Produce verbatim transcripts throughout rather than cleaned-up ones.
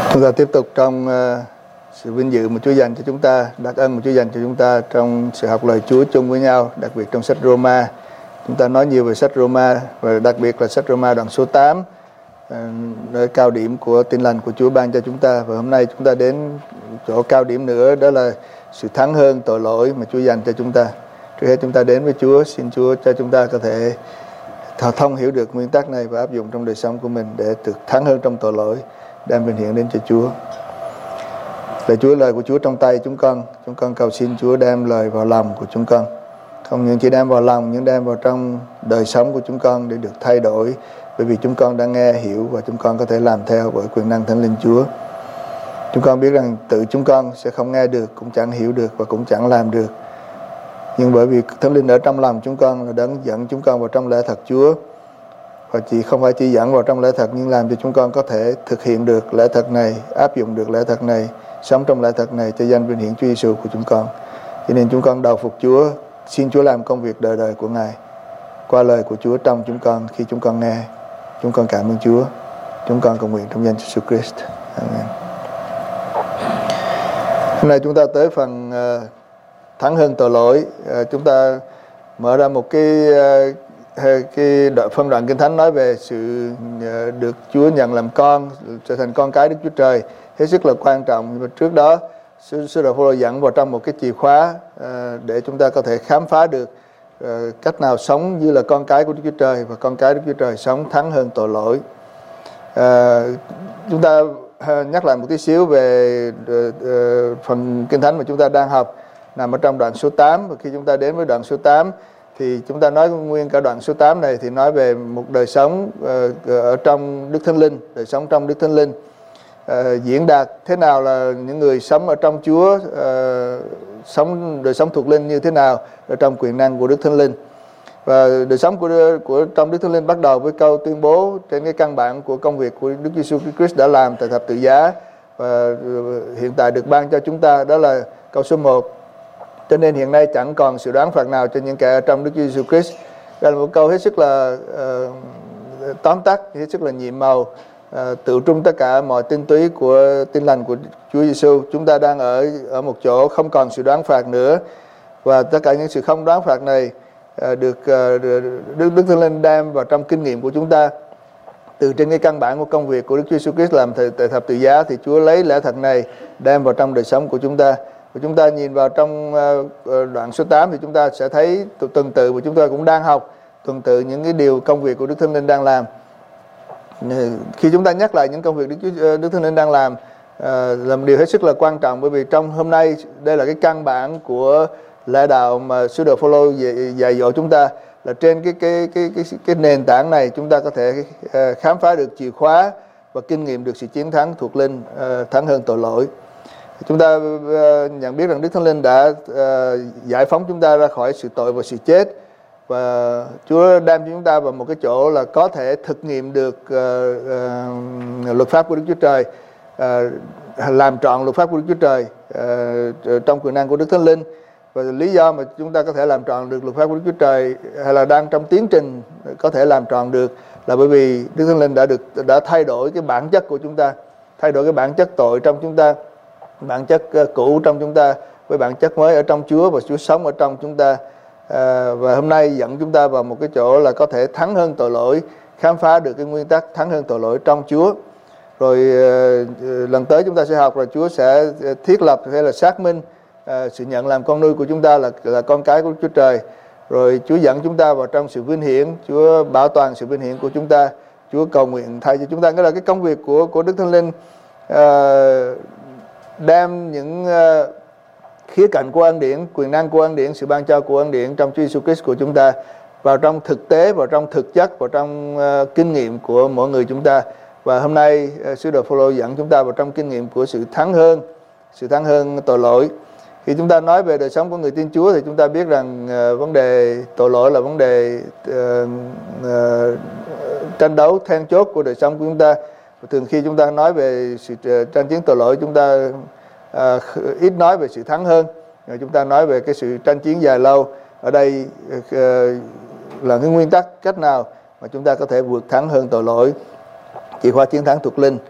Chúng ta tiếp tục trong uh, sự vinh dự mà Chúa dành cho chúng ta, đặc ân mà Chúa dành cho chúng ta trong sự học lời Chúa chung với nhau, đặc biệt trong sách Roma. Chúng ta nói nhiều về sách Roma và đặc biệt là sách Roma đoạn số tám, uh, nơi cao điểm của tin lành của Chúa ban cho chúng ta. Và hôm nay chúng ta đến chỗ cao điểm nữa, đó là sự thắng hơn tội lỗi mà Chúa dành cho chúng ta. Trước hết chúng ta đến với Chúa, xin Chúa cho chúng ta có thể thao thông hiểu được nguyên tắc này và áp dụng trong đời sống của mình để được thắng hơn trong tội lỗi, đem vinh hiển đến cho Chúa. Lạy Chúa, lời của Chúa trong tay chúng con, chúng con cầu xin Chúa đem lời vào lòng của chúng con. Không những chỉ đem vào lòng, nhưng đem vào trong đời sống của chúng con để được thay đổi, bởi vì chúng con đã nghe, hiểu và chúng con có thể làm theo bởi quyền năng Thánh Linh Chúa. Chúng con biết rằng tự chúng con sẽ không nghe được, cũng chẳng hiểu được và cũng chẳng làm được. Nhưng bởi vì Thánh Linh ở trong lòng chúng con là đấng dẫn chúng con vào trong lẽ thật Chúa. Và chỉ không phải chỉ dẫn vào trong lẽ thật, nhưng làm cho chúng con có thể thực hiện được lẽ thật này, áp dụng được lẽ thật này, sống trong lẽ thật này cho danh vinh hiển Chúa Giêsu của chúng con. Cho nên chúng con đầu phục Chúa, xin Chúa làm công việc đời đời của Ngài qua lời của Chúa trong chúng con khi chúng con nghe. Chúng con cảm ơn Chúa. Chúng con cầu nguyện trong danh Jesus Christ. Amen. Hôm nay chúng ta tới phần uh, thắng hơn tội lỗi. Uh, chúng ta mở ra một cái uh, cái đoạn phân đoạn Kinh Thánh nói về sự được Chúa nhận làm con, trở thành con cái Đức Chúa Trời, hết sức là quan trọng. Và trước đó sư, sư đạo Phaolô dẫn vào trong một cái chìa khóa à, để chúng ta có thể khám phá được à, cách nào sống như là con cái của Đức Chúa Trời, và con cái Đức Chúa Trời sống thắng hơn tội lỗi. À, chúng ta à, nhắc lại một tí xíu về à, à, phần Kinh Thánh mà chúng ta đang học, nằm ở trong đoạn số tám. Và khi chúng ta đến với đoạn số tám thì chúng ta nói nguyên cả đoạn số tám này thì nói về một đời sống uh, ở trong Đức Thánh Linh, đời sống trong Đức Thánh Linh, uh, diễn đạt thế nào là những người sống ở trong Chúa, uh, sống đời sống thuộc linh như thế nào ở trong quyền năng của Đức Thánh Linh. Và đời sống của của trong Đức Thánh Linh bắt đầu với câu tuyên bố trên cái căn bản của công việc của Đức Giêsu Christ đã làm tại thập tự giá và uh, hiện tại được ban cho chúng ta, đó là câu số một. Cho nên hiện nay chẳng còn sự đoán phạt nào cho những kẻ ở trong Đức Chúa Giêsu Christ. Đây là một câu hết sức là uh, tóm tắt, hết sức là nhiệm màu, uh, tự trung tất cả mọi tinh túy của tin lành của Chúa Giêsu. Chúng ta đang ở ở một chỗ không còn sự đoán phạt nữa, và tất cả những sự không đoán phạt này uh, được uh, Đức Đức Thánh Linh đem vào trong kinh nghiệm của chúng ta. Từ trên cái căn bản của công việc của Đức Chúa Giêsu Christ làm tại thập tự giá thì Chúa lấy lẽ thật này đem vào trong đời sống của chúng ta. Và chúng ta nhìn vào trong đoạn số tám thì chúng ta sẽ thấy tuần tự, và chúng ta cũng đang học tuần tự những cái điều công việc của Đức Thánh Linh đang làm. Khi chúng ta nhắc lại những công việc Đức, Đức Thánh Linh đang làm là một điều hết sức là quan trọng, bởi vì trong hôm nay đây là cái căn bản của lẽ đạo mà sứ đồ Phaolô dạy dỗ chúng ta, là trên cái cái cái cái cái nền tảng này chúng ta có thể khám phá được chìa khóa và kinh nghiệm được sự chiến thắng thuộc linh, thắng hơn tội lỗi. Chúng ta uh, nhận biết rằng Đức Thánh Linh đã uh, giải phóng chúng ta ra khỏi sự tội và sự chết, và Chúa đem chúng ta vào một cái chỗ là có thể thực nghiệm được uh, uh, luật pháp của Đức Chúa Trời, uh, làm trọn luật pháp của Đức Chúa Trời uh, trong quyền năng của Đức Thánh Linh. Và lý do mà chúng ta có thể làm trọn được luật pháp của Đức Chúa Trời, hay là đang trong tiến trình có thể làm trọn được, là bởi vì Đức Thánh Linh đã được đã thay đổi cái bản chất của chúng ta, thay đổi cái bản chất tội trong chúng ta, bản chất cũ trong chúng ta với bản chất mới ở trong Chúa, và Chúa sống ở trong chúng ta. À, và hôm nay dẫn chúng ta vào một cái chỗ là có thể thắng hơn tội lỗi, khám phá được cái nguyên tắc thắng hơn tội lỗi trong Chúa. Rồi à, lần tới chúng ta sẽ học, rồi Chúa sẽ thiết lập hay là xác minh à, sự nhận làm con nuôi của chúng ta là là con cái của Chúa Trời. Rồi Chúa dẫn chúng ta vào trong sự vinh hiển, Chúa bảo toàn sự vinh hiển của chúng ta, Chúa cầu nguyện thay cho chúng ta. Nghĩa là cái công việc của của Đức Thánh Linh à, đem những uh, khía cạnh của ân điển, quyền năng của ân điển, sự ban cho của ân điển trong Chúa Giêsu Christ của chúng ta vào trong thực tế, vào trong thực chất, vào trong uh, kinh nghiệm của mỗi người chúng ta. Và hôm nay uh, sứ đồ Phaolô dẫn chúng ta vào trong kinh nghiệm của sự thắng hơn, sự thắng hơn tội lỗi. Khi chúng ta nói về đời sống của người tin Chúa thì chúng ta biết rằng uh, vấn đề tội lỗi là vấn đề uh, uh, tranh đấu then chốt của đời sống của chúng ta. Thường khi chúng ta nói về sự tranh chiến tội lỗi, chúng ta à, ít nói về sự thắng hơn, chúng ta nói về cái sự tranh chiến dài lâu. Ở đây à, là cái nguyên tắc cách nào mà chúng ta có thể vượt thắng hơn tội lỗi, chìa khóa chiến thắng thuộc linh.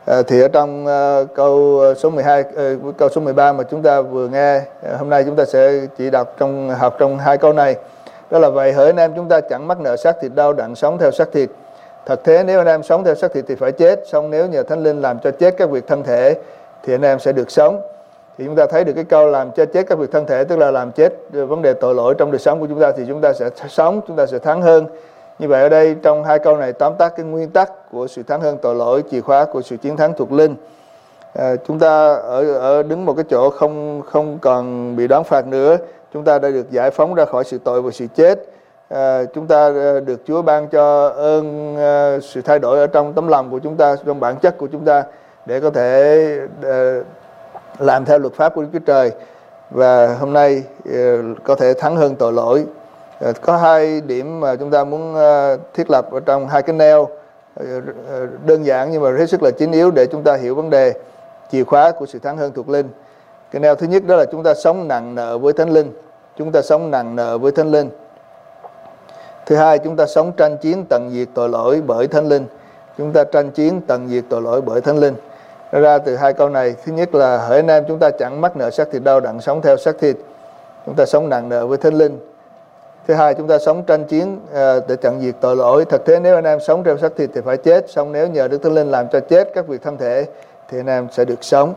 À, thì ở trong uh, câu số mười hai, uh, câu số mười ba mà chúng ta vừa nghe, uh, hôm nay chúng ta sẽ chỉ đọc trong học trong hai câu này. Đó là: vậy hỡi anh em, chúng ta chẳng mắc nợ xác thịt đâu đặng sống theo xác thịt. Thật thế, nếu anh em sống theo xác thịt thì phải chết, song nếu nhờ Thánh Linh làm cho chết các việc thân thể thì anh em sẽ được sống. Thì chúng ta thấy được cái câu làm cho chết các việc thân thể, tức là làm chết vấn đề tội lỗi trong đời sống của chúng ta, thì chúng ta sẽ sống, chúng ta sẽ thắng hơn. Như vậy ở đây trong hai câu này tóm tắt cái nguyên tắc của sự thắng hơn tội lỗi, chìa khóa của sự chiến thắng thuộc linh. À, chúng ta ở ở đứng một cái chỗ không không còn bị đoán phạt nữa. Chúng ta đã được giải phóng ra khỏi sự tội và sự chết. À, chúng ta được Chúa ban cho ơn uh, sự thay đổi ở trong tấm lòng của chúng ta, trong bản chất của chúng ta, để có thể uh, làm theo luật pháp của Đức Chúa Trời, và hôm nay uh, có thể thắng hơn tội lỗi. Uh, có hai điểm mà chúng ta muốn uh, thiết lập ở trong hai cái neo uh, đơn giản nhưng mà hết sức là chính yếu để chúng ta hiểu vấn đề chìa khóa của sự thắng hơn thuộc linh. Cái neo thứ nhất đó là chúng ta sống nặng nợ với Thánh Linh. Chúng ta sống nặng nợ với Thánh Linh. Thứ hai, chúng ta sống tranh chiến tận diệt tội lỗi bởi Thánh Linh. Chúng ta tranh chiến tận diệt tội lỗi bởi Thánh Linh. Ra từ hai câu này, thứ nhất là hỡi anh em, chúng ta chẳng mắc nợ xác thịt đâu đặng sống theo xác thịt. Chúng ta sống nặng nợ với Thánh Linh. Thứ hai, chúng ta sống tranh chiến uh, để tận diệt tội lỗi. Thật thế, nếu anh em sống theo xác thịt thì phải chết, song nếu nhờ Đức Thánh Linh làm cho chết các việc thân thể thì anh em sẽ được sống.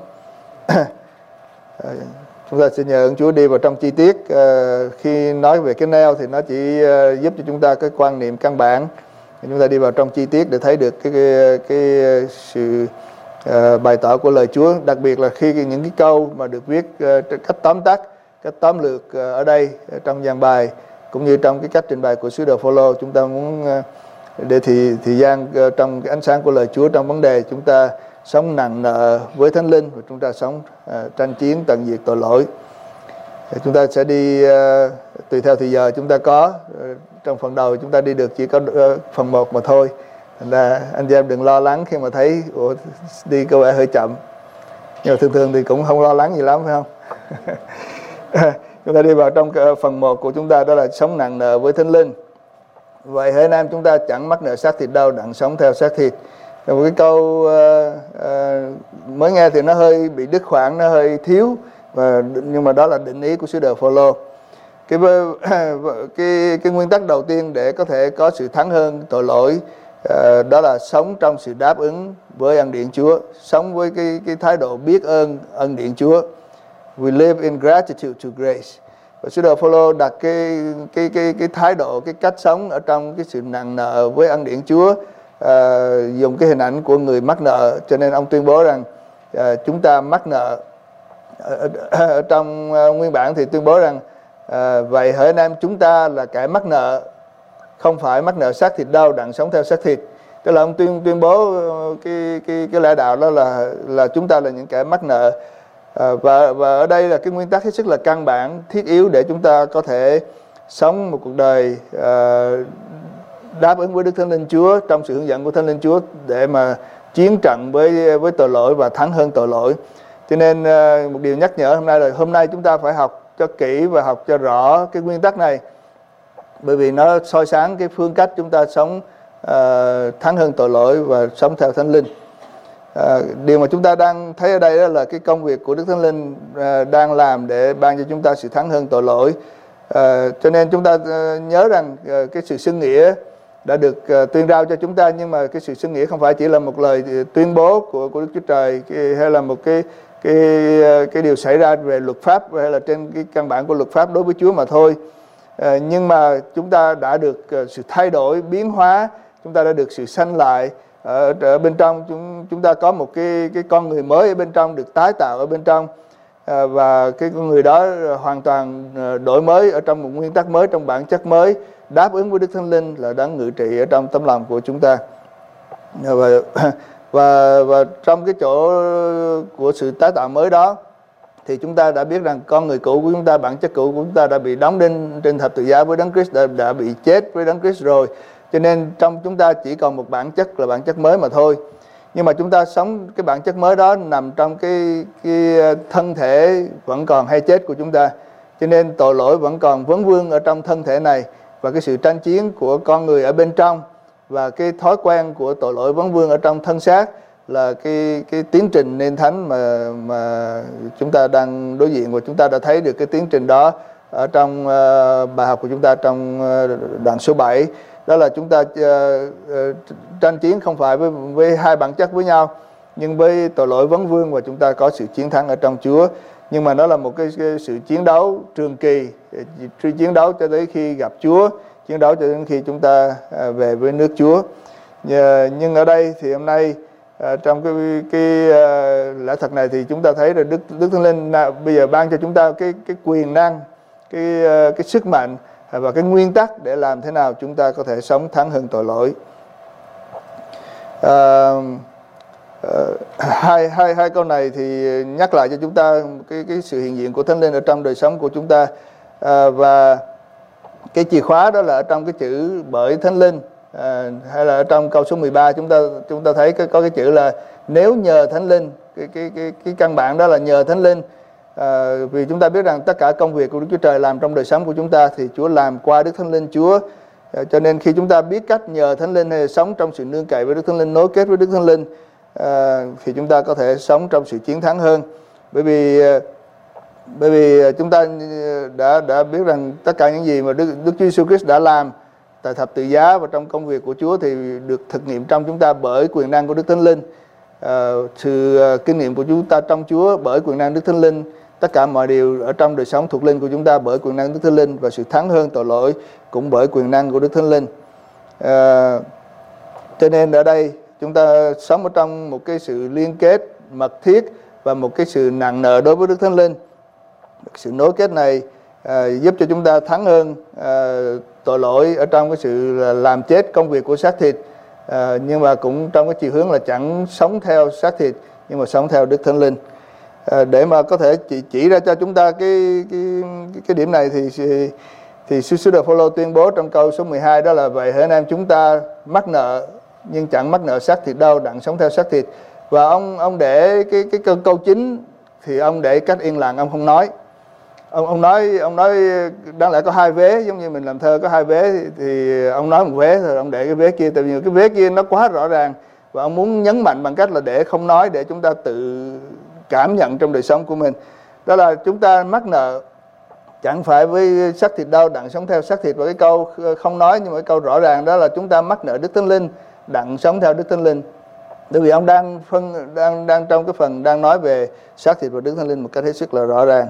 Chúng ta sẽ nhờ ơn Chúa đi vào trong chi tiết. Uh, khi nói về cái neo thì nó chỉ uh, giúp cho chúng ta cái quan niệm căn bản. Chúng ta đi vào trong chi tiết để thấy được cái cái, cái sự uh, bày tỏ của lời Chúa, đặc biệt là khi những cái câu mà được viết uh, cách tóm tắt, cách tóm lược uh, ở đây uh, trong dàn bài, cũng như trong cái cách trình bày của sứ đồ Phôlô. Chúng ta muốn uh, để thì thời gian uh, trong cái ánh sáng của lời Chúa trong vấn đề chúng ta sống nặng nợ với Thánh Linh, và chúng ta sống uh, tranh chiến tận diệt tội lỗi. Chúng ta sẽ đi uh, tùy theo thời giờ chúng ta có. Uh, trong phần đầu chúng ta đi được chỉ có uh, phần một mà thôi. Thành ra anh chị em đừng lo lắng khi mà thấy ủa, đi có vẻ hơi chậm. Nhưng mà thường thường thì cũng không lo lắng gì lắm, phải không? Chúng ta đi vào trong phần một của chúng ta, đó là sống nặng nợ với Thánh Linh. Vậy hỡi anh em, chúng ta chẳng mắc nợ xác thịt đâu đặng sống theo xác thịt. Một cái câu uh, uh, mới nghe thì nó hơi bị đứt khoảng, nó hơi thiếu, và nhưng mà đó là định ý của sứ đồ Phôlô. Cái, cái cái nguyên tắc đầu tiên để có thể có sự thắng hơn tội lỗi, uh, đó là sống trong sự đáp ứng với ân điển Chúa, sống với cái cái thái độ biết ơn ân điển Chúa. We live in gratitude to grace. Và sứ đồ Phôlô đặt cái cái cái cái thái độ, cái cách sống ở trong cái sự nặng nợ với ân điển Chúa. Uh, dùng cái hình ảnh của người mắc nợ, cho nên ông tuyên bố rằng uh, chúng ta mắc nợ. Ở, ở, ở trong uh, nguyên bản thì tuyên bố rằng uh, vậy hỡi anh em, chúng ta là kẻ mắc nợ, không phải mắc nợ xác thịt đâu đặng sống theo xác thịt. Tức là ông tuyên tuyên bố cái cái cái lẽ đạo đó là là chúng ta là những kẻ mắc nợ. Uh, và và ở đây là cái nguyên tắc hết sức là căn bản, thiết yếu để chúng ta có thể sống một cuộc đời uh, đáp ứng với Đức Thánh Linh Chúa, trong sự hướng dẫn của Thánh Linh Chúa, để mà chiến trận với với tội lỗi và thắng hơn tội lỗi. Cho nên một điều nhắc nhở hôm nay là hôm nay chúng ta phải học cho kỹ và học cho rõ cái nguyên tắc này, bởi vì nó soi sáng cái phương cách chúng ta sống uh, thắng hơn tội lỗi và sống theo Thánh Linh. Uh, điều mà chúng ta đang thấy ở đây đó là cái công việc của Đức Thánh Linh uh, đang làm để ban cho chúng ta sự thắng hơn tội lỗi. Uh, cho nên chúng ta uh, nhớ rằng uh, cái sự xưng nghĩa đã được uh, tuyên rao cho chúng ta, nhưng mà cái sự xưng nghĩa không phải chỉ là một lời tuyên bố của của Đức Chúa Trời, cái, hay là một cái cái uh, cái điều xảy ra về luật pháp, hay là trên cái căn bản của luật pháp đối với Chúa mà thôi. Uh, nhưng mà chúng ta đã được uh, sự thay đổi, biến hóa, chúng ta đã được sự sanh lại ở, ở bên trong. Chúng chúng ta có một cái cái con người mới ở bên trong, được tái tạo ở bên trong. À, và cái con người đó hoàn toàn đổi mới ở trong một nguyên tắc mới, trong bản chất mới, đáp ứng với Đức Thánh Linh là đấng ngự trị ở trong tấm lòng của chúng ta. Và, và, và trong cái chỗ của sự tái tạo mới đó thì chúng ta đã biết rằng con người cũ của chúng ta, bản chất cũ của chúng ta đã bị đóng đinh trên thập tự giá với Đấng Christ, đã, đã bị chết với Đấng Christ rồi. Cho nên trong chúng ta chỉ còn một bản chất là bản chất mới mà thôi. Nhưng mà chúng ta sống cái bản chất mới đó nằm trong cái, cái thân thể vẫn còn hay chết của chúng ta. Cho nên tội lỗi vẫn còn vấn vương ở trong thân thể này, và cái sự tranh chiến của con người ở bên trong, và cái thói quen của tội lỗi vấn vương ở trong thân xác là cái cái tiến trình nên thánh mà mà chúng ta đang đối diện, và chúng ta đã thấy được cái tiến trình đó ở trong uh, bài học của chúng ta trong uh, đoạn số bảy. Đó là chúng ta uh, uh, tranh chiến không phải với, với hai bản chất với nhau, nhưng với tội lỗi vấn vương, và chúng ta có sự chiến thắng ở trong Chúa. Nhưng mà nó là một cái, cái sự chiến đấu trường kỳ, chiến đấu cho tới khi gặp Chúa, chiến đấu cho đến khi chúng ta uh, về với nước Chúa. Uh, nhưng ở đây thì hôm nay uh, trong cái, cái uh, lẽ thật này thì chúng ta thấy là Đức Đức Thánh Linh uh, bây giờ ban cho chúng ta cái cái quyền năng, cái uh, cái sức mạnh và cái nguyên tắc để làm thế nào chúng ta có thể sống thắng hơn tội lỗi. Uh, uh, hai hai hai câu này thì nhắc lại cho chúng ta cái cái sự hiện diện của Thánh Linh ở trong đời sống của chúng ta, uh, và cái chìa khóa đó là ở trong cái chữ bởi Thánh Linh. À, hay là ở trong câu số mười ba chúng ta chúng ta thấy cái, có cái chữ là nếu nhờ Thánh Linh. Cái cái cái cái căn bản đó là nhờ Thánh Linh. À, vì chúng ta biết rằng tất cả công việc của Đức Chúa Trời làm trong đời sống của chúng ta thì Chúa làm qua Đức Thánh Linh Chúa. À, cho nên khi chúng ta biết cách nhờ Thánh Linh hay sống trong sự nương cậy với Đức Thánh Linh, nối kết với Đức Thánh Linh, à, thì chúng ta có thể sống trong sự chiến thắng hơn. Bởi vì bởi vì chúng ta đã đã biết rằng tất cả những gì mà Đức Đức Chúa Giêsu Christ đã làm tại thập tự giá và trong công việc của Chúa thì được thực nghiệm trong chúng ta bởi quyền năng của Đức Thánh Linh. À, sự kinh nghiệm của chúng ta trong Chúa bởi quyền năng Đức Thánh Linh, tất cả mọi điều ở trong đời sống thuộc linh của chúng ta bởi quyền năng Đức Thánh Linh, và sự thắng hơn tội lỗi cũng bởi quyền năng của Đức Thánh Linh. À, cho nên ở đây chúng ta sống ở trong một cái sự liên kết mật thiết và một cái sự nặng nợ đối với Đức Thánh Linh. Sự nối kết này à, giúp cho chúng ta thắng hơn à, tội lỗi ở trong cái sự làm chết công việc của xác thịt, à, nhưng mà cũng trong cái chiều hướng là chẳng sống theo xác thịt nhưng mà sống theo Đức Thánh Linh. À, để mà có thể chỉ, chỉ ra cho chúng ta cái cái cái điểm này thì thì sư sứ đồ Phaolô tuyên bố trong câu số mười hai, đó là vậy hỡi anh em, chúng ta mắc nợ nhưng chẳng mắc nợ xác thịt đâu, đặng sống theo xác thịt. Và ông ông để cái cái câu, câu chính thì ông để cách yên lặng, ông không nói. Ông ông nói ông nói đáng lẽ có hai vế, giống như mình làm thơ có hai vế thì, thì ông nói một vế rồi ông để cái vế kia, tại vì cái vế kia nó quá rõ ràng, và ông muốn nhấn mạnh bằng cách là để không nói, để chúng ta tự cảm nhận trong đời sống của mình. Đó là chúng ta mắc nợ chẳng phải với xác thịt đâu, đặng sống theo xác thịt. Và cái câu không nói nhưng mà cái câu rõ ràng đó là chúng ta mắc nợ Đức Thánh Linh, đặng sống theo Đức Thánh Linh. Bởi vì ông đang phân đang đang trong cái phần đang nói về xác thịt và Đức Thánh Linh một cách hết sức là rõ ràng.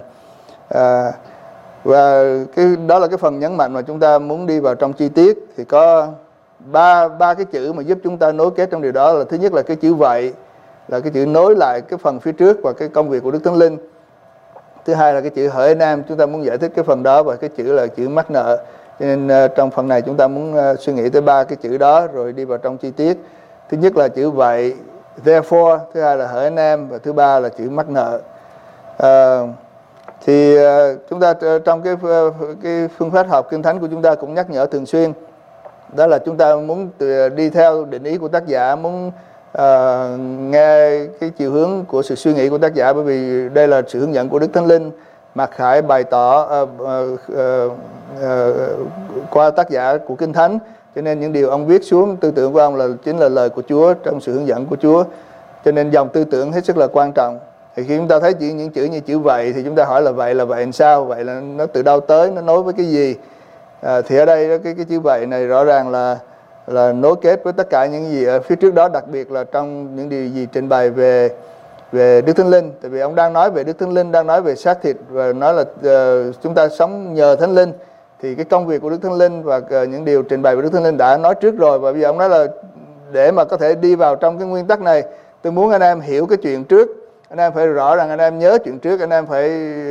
À, và cái đó là cái phần nhấn mạnh mà chúng ta muốn đi vào trong chi tiết. Thì có ba ba cái chữ mà giúp chúng ta nối kết trong điều đó là: thứ nhất là cái chữ vậy, là cái chữ nối lại cái phần phía trước và cái công việc của Đức Thánh Linh. Thứ hai là cái chữ hỡi anh em, chúng ta muốn giải thích cái phần đó, và cái chữ là chữ mắc nợ. Cho nên uh, trong phần này chúng ta muốn uh, suy nghĩ tới ba cái chữ đó rồi đi vào trong chi tiết. Thứ nhất là chữ vậy, therefore, thứ hai là hỡi anh em, và thứ ba là chữ mắc nợ. Uh, thì uh, chúng ta uh, trong cái uh, cái phương pháp học Kinh Thánh của chúng ta cũng nhắc nhở thường xuyên, đó là chúng ta muốn từ, đi theo định ý của tác giả, muốn uh, nghe cái chiều hướng của sự suy nghĩ của tác giả, bởi vì đây là sự hướng dẫn của Đức Thánh Linh mặc khải bày tỏ uh, uh, uh, uh, qua tác giả của Kinh Thánh. Cho nên những điều ông viết xuống, tư tưởng của ông là chính là lời của Chúa trong sự hướng dẫn của Chúa. Cho nên dòng tư tưởng hết sức là quan trọng. Thì khi chúng ta thấy chỉ những chữ như chữ vậy thì chúng ta hỏi là vậy là vậy làm sao? Vậy là nó từ đâu tới, nó nối với cái gì? À, thì ở đây cái cái chữ vậy này rõ ràng là là nối kết với tất cả những gì ở phía trước đó, đặc biệt là trong những điều gì trình bày về về Đức Thánh Linh. Tại vì ông đang nói về Đức Thánh Linh, đang nói về xác thịt và nói là uh, chúng ta sống nhờ Thánh Linh. Thì cái công việc của Đức Thánh Linh và uh, những điều trình bày của Đức Thánh Linh đã nói trước rồi. Và bây giờ ông nói là để mà có thể đi vào trong cái nguyên tắc này, tôi muốn anh em hiểu cái chuyện trước. Anh em phải rõ rằng anh em nhớ chuyện trước, anh em phải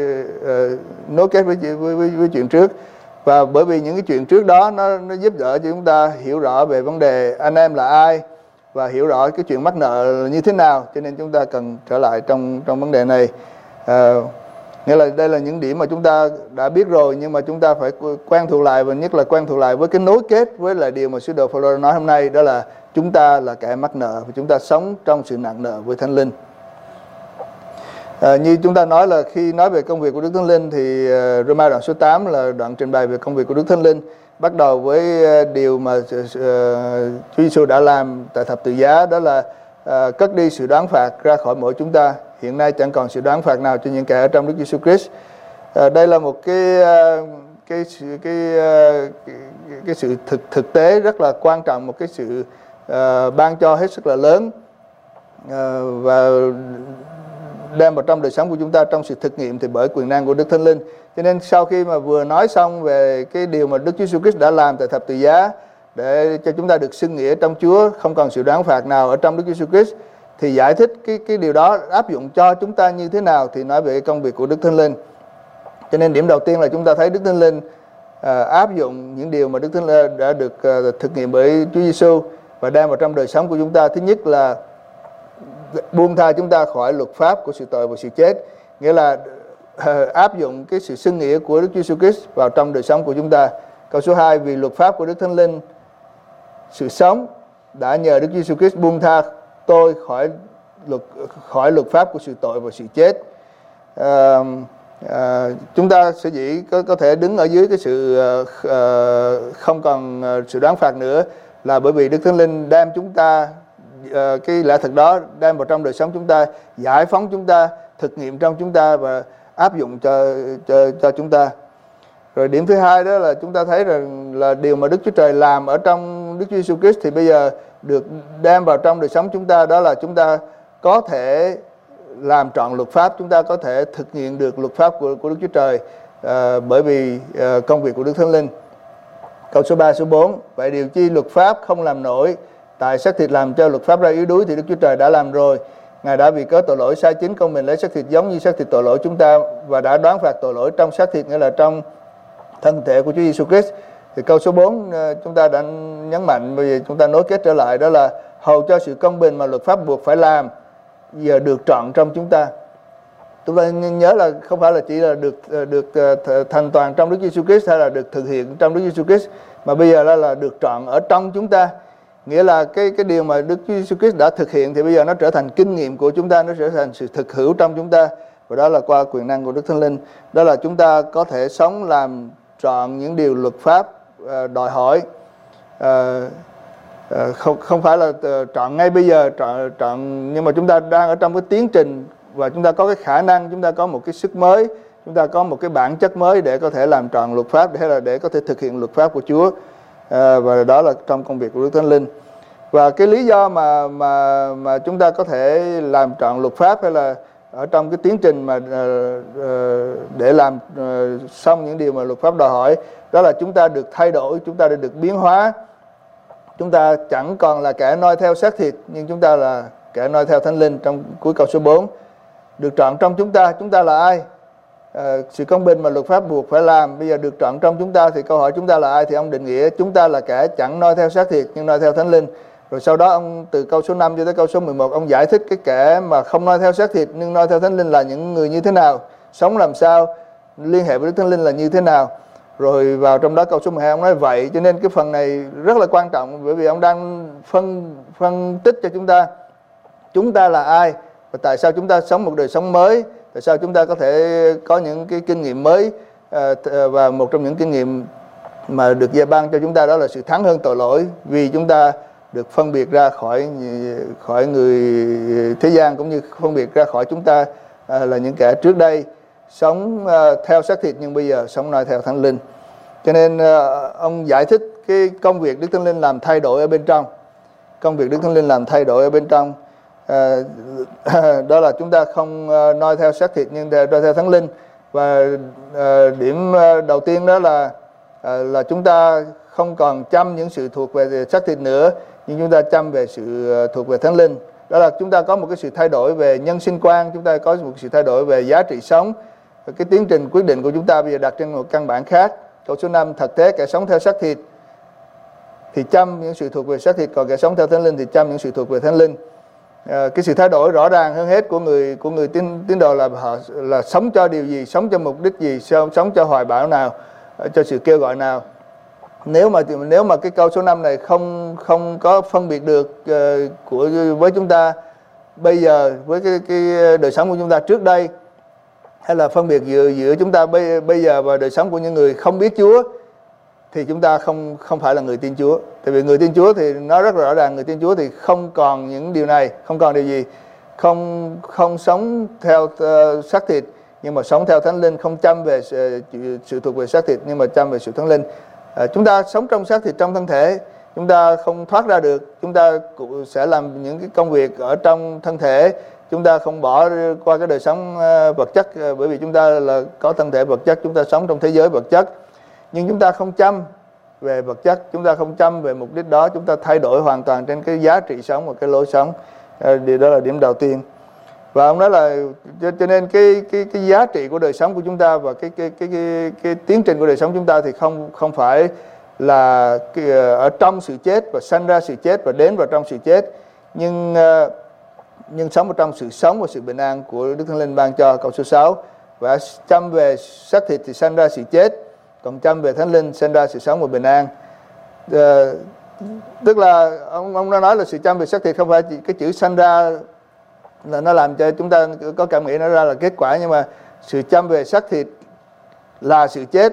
uh, nối kết với, với, với, với chuyện trước. Và bởi vì những cái chuyện trước đó nó, nó giúp đỡ cho chúng ta hiểu rõ về vấn đề anh em là ai và hiểu rõ cái chuyện mắc nợ là như thế nào. Cho nên chúng ta cần trở lại trong trong vấn đề này. À, nghĩa là đây là những điểm mà chúng ta đã biết rồi, nhưng mà chúng ta phải quen thuộc lại, và nhất là quen thuộc lại với cái nối kết với lại điều mà sứ đồ Phaolô nói hôm nay, đó là chúng ta là kẻ mắc nợ và chúng ta sống trong sự nặng nợ với Thánh Linh. À, như chúng ta nói là khi nói về công việc của Đức Thánh Linh thì uh, Roma đoạn số tám là đoạn trình bày về công việc của Đức Thánh Linh, bắt đầu với uh, điều mà uh, Chúa Giêsu đã làm tại thập tự giá, đó là uh, uh, cất đi sự đoán phạt ra khỏi mỗi chúng ta. Hiện nay chẳng còn sự đoán phạt nào cho những kẻ ở trong Đức Giêsu Christ. Uh, đây là một cái uh, cái cái cái, uh, cái cái sự thực thực tế rất là quan trọng, một cái sự uh, ban cho hết sức là lớn uh, và đem vào trong đời sống của chúng ta trong sự thực nghiệm thì bởi quyền năng của Đức Thánh Linh. Cho nên sau khi mà vừa nói xong về cái điều mà Đức Chúa Jesus Christ đã làm tại thập tự giá để cho chúng ta được xưng nghĩa trong Chúa, không còn sự đoán phạt nào ở trong Đức Chúa Jesus Christ, thì giải thích cái cái điều đó áp dụng cho chúng ta như thế nào thì nói về cái công việc của Đức Thánh Linh. Cho nên điểm đầu tiên là chúng ta thấy Đức Thánh Linh à, áp dụng những điều mà Đức Thánh Linh đã được à, thực nghiệm bởi Chúa Giêsu và đem vào trong đời sống của chúng ta. Thứ nhất là buông tha chúng ta khỏi luật pháp của sự tội và sự chết, nghĩa là uh, áp dụng cái sự xưng nghĩa của Đức Chúa Jesus Christ vào trong đời sống của chúng ta. Câu số hai, vì luật pháp của Đức Thánh Linh sự sống đã nhờ Đức Chúa Jesus Christ buông tha tôi khỏi luật khỏi luật pháp của sự tội và sự chết. Uh, uh, chúng ta sẽ dĩ có có thể đứng ở dưới cái sự uh, uh, không còn uh, sự đoán phạt nữa là bởi vì Đức Thánh Linh đem chúng ta uh, cái lẽ thật đó đem vào trong đời sống chúng ta, giải phóng chúng ta, thực nghiệm trong chúng ta và áp dụng cho cho cho chúng ta. Rồi điểm thứ hai đó là chúng ta thấy rằng là điều mà Đức Chúa Trời làm ở trong Đức Chúa Jesus Christ thì bây giờ được đem vào trong đời sống chúng ta, đó là chúng ta có thể làm trọn luật pháp, chúng ta có thể thực hiện được luật pháp của, của Đức Chúa Trời uh, bởi vì uh, công việc của Đức Thánh Linh. Câu số ba, số bốn, vậy điều chi luật pháp không làm nổi, tại xác thịt làm cho luật pháp ra yếu đuối thì Đức Chúa Trời đã làm rồi. Ngài đã vì cớ tội lỗi sai chính công mình lấy xác thịt giống như xác thịt tội lỗi chúng ta và đã đoán phạt tội lỗi trong xác thịt, nghĩa là trong thân thể của Chúa Giêsu Christ. Thì câu số bốn chúng ta đã nhấn mạnh, bởi vì chúng ta nối kết trở lại, đó là hầu cho sự công bình mà luật pháp buộc phải làm giờ được trọn trong chúng ta. Chúng ta nhớ là không phải là chỉ là được được thành toàn trong Đức Giêsu Christ hay là được thực hiện trong Đức Giêsu Christ, mà bây giờ đó là được trọn ở trong chúng ta. Nghĩa là cái cái điều mà Đức Chúa Giêsu Christ đã thực hiện thì bây giờ nó trở thành kinh nghiệm của chúng ta, nó trở thành sự thực hữu trong chúng ta, và đó là qua quyền năng của Đức Thánh Linh. Đó là chúng ta có thể sống làm trọn những điều luật pháp uh, đòi hỏi, uh, uh, không không phải là trọn ngay bây giờ, trọn, trọn nhưng mà chúng ta đang ở trong cái tiến trình và chúng ta có cái khả năng, chúng ta có một cái sức mới, chúng ta có một cái bản chất mới để có thể làm trọn luật pháp, hay là để có thể thực hiện luật pháp của Chúa. À, và đó là trong công việc của Đức Thánh Linh. Và cái lý do mà mà mà chúng ta có thể làm trọn luật pháp hay là ở trong cái tiến trình mà uh, uh, để làm uh, xong những điều mà luật pháp đòi hỏi, đó là chúng ta được thay đổi, chúng ta đã được biến hóa. Chúng ta chẳng còn là kẻ noi theo xác thịt, nhưng chúng ta là kẻ noi theo Thánh Linh. Trong cuối câu số bốn, được trọn trong chúng ta. Chúng ta là ai? À, sự công bình mà luật pháp buộc phải làm bây giờ được trọn trong chúng ta, thì câu hỏi chúng ta là ai thì ông định nghĩa chúng ta là kẻ chẳng noi theo xác thịt nhưng noi theo Thánh Linh. Rồi sau đó ông từ câu số năm cho tới câu số mười một ông giải thích cái kẻ mà không noi theo xác thịt nhưng noi theo Thánh Linh là những người như thế nào, sống làm sao, liên hệ với Đức Thánh Linh là như thế nào. Rồi vào trong đó câu số mười hai ông nói vậy, cho nên cái phần này rất là quan trọng, bởi vì ông đang phân phân tích cho chúng ta chúng ta là ai và tại sao chúng ta sống một đời sống mới, tại sao chúng ta có thể có những cái kinh nghiệm mới. Và một trong những kinh nghiệm mà được gia ban cho chúng ta đó là sự thắng hơn tội lỗi, vì chúng ta được phân biệt ra khỏi khỏi người thế gian, cũng như phân biệt ra khỏi chúng ta là những kẻ trước đây sống theo xác thịt nhưng bây giờ sống noi theo Thánh Linh. Cho nên ông giải thích cái công việc Đức Thánh Linh làm thay đổi ở bên trong, công việc Đức Thánh Linh làm thay đổi ở bên trong. À, đó là chúng ta không uh, noi theo xác thịt nhưng noi theo Thánh Linh. Và uh, điểm uh, đầu tiên đó là uh, là chúng ta không còn chăm những sự thuộc về xác thịt nữa, nhưng chúng ta chăm về sự uh, thuộc về Thánh Linh. Đó là chúng ta có một cái sự thay đổi về nhân sinh quan, chúng ta có một sự thay đổi về giá trị sống. Cái tiến trình quyết định của chúng ta bây giờ đặt trên một căn bản khác. Câu số năm, thật thế kẻ sống theo xác thịt thì chăm những sự thuộc về xác thịt, còn kẻ sống theo Thánh Linh thì chăm những sự thuộc về Thánh Linh. À, cái sự thay đổi rõ ràng hơn hết của người của người tín tín đồ là họ là sống cho điều gì, sống cho mục đích gì, sống cho hoài bão nào, cho sự kêu gọi nào. Nếu mà nếu mà cái câu số năm này không không có phân biệt được uh, của với chúng ta bây giờ, với cái cái đời sống của chúng ta trước đây, hay là phân biệt giữa giữa chúng ta bây bây giờ và đời sống của những người không biết Chúa, thì chúng ta không không phải là người tin Chúa. Tại vì người tin Chúa thì nó rất rõ ràng, người tin Chúa thì không còn những điều này, không còn điều gì, không không sống theo uh, xác thịt nhưng mà sống theo Thánh Linh, không chăm về sự, sự thuộc về xác thịt nhưng mà chăm về sự Thánh Linh. Uh, chúng ta sống trong xác thịt, trong thân thể, chúng ta không thoát ra được. Chúng ta cũng sẽ làm những cái công việc ở trong thân thể, chúng ta không bỏ qua cái đời sống uh, vật chất, uh, bởi vì chúng ta là có thân thể vật chất, chúng ta sống trong thế giới vật chất. Nhưng chúng ta không chăm về vật chất, chúng ta không chăm về mục đích đó, chúng ta thay đổi hoàn toàn trên cái giá trị sống và cái lối sống. Điều đó là điểm đầu tiên. Và ông nói là cho, cho nên cái cái cái giá trị của đời sống của chúng ta và cái cái cái cái, cái tiến trình của đời sống chúng ta thì không không phải là cái, ở trong sự chết và sanh ra sự chết và đến vào trong sự chết, nhưng nhưng sống ở trong sự sống và sự bình an của Đức Thánh Linh ban cho. Câu số sáu, và chăm về xác thịt thì sanh ra sự chết, còn chăm về Thánh Linh sanh ra sự sống và bình an. À, tức là ông ông đã nói là sự chăm về xác thịt không phải chỉ cái chữ sanh ra là nó làm cho chúng ta có cảm nghĩ nó ra là kết quả, nhưng mà sự chăm về xác thịt là sự chết,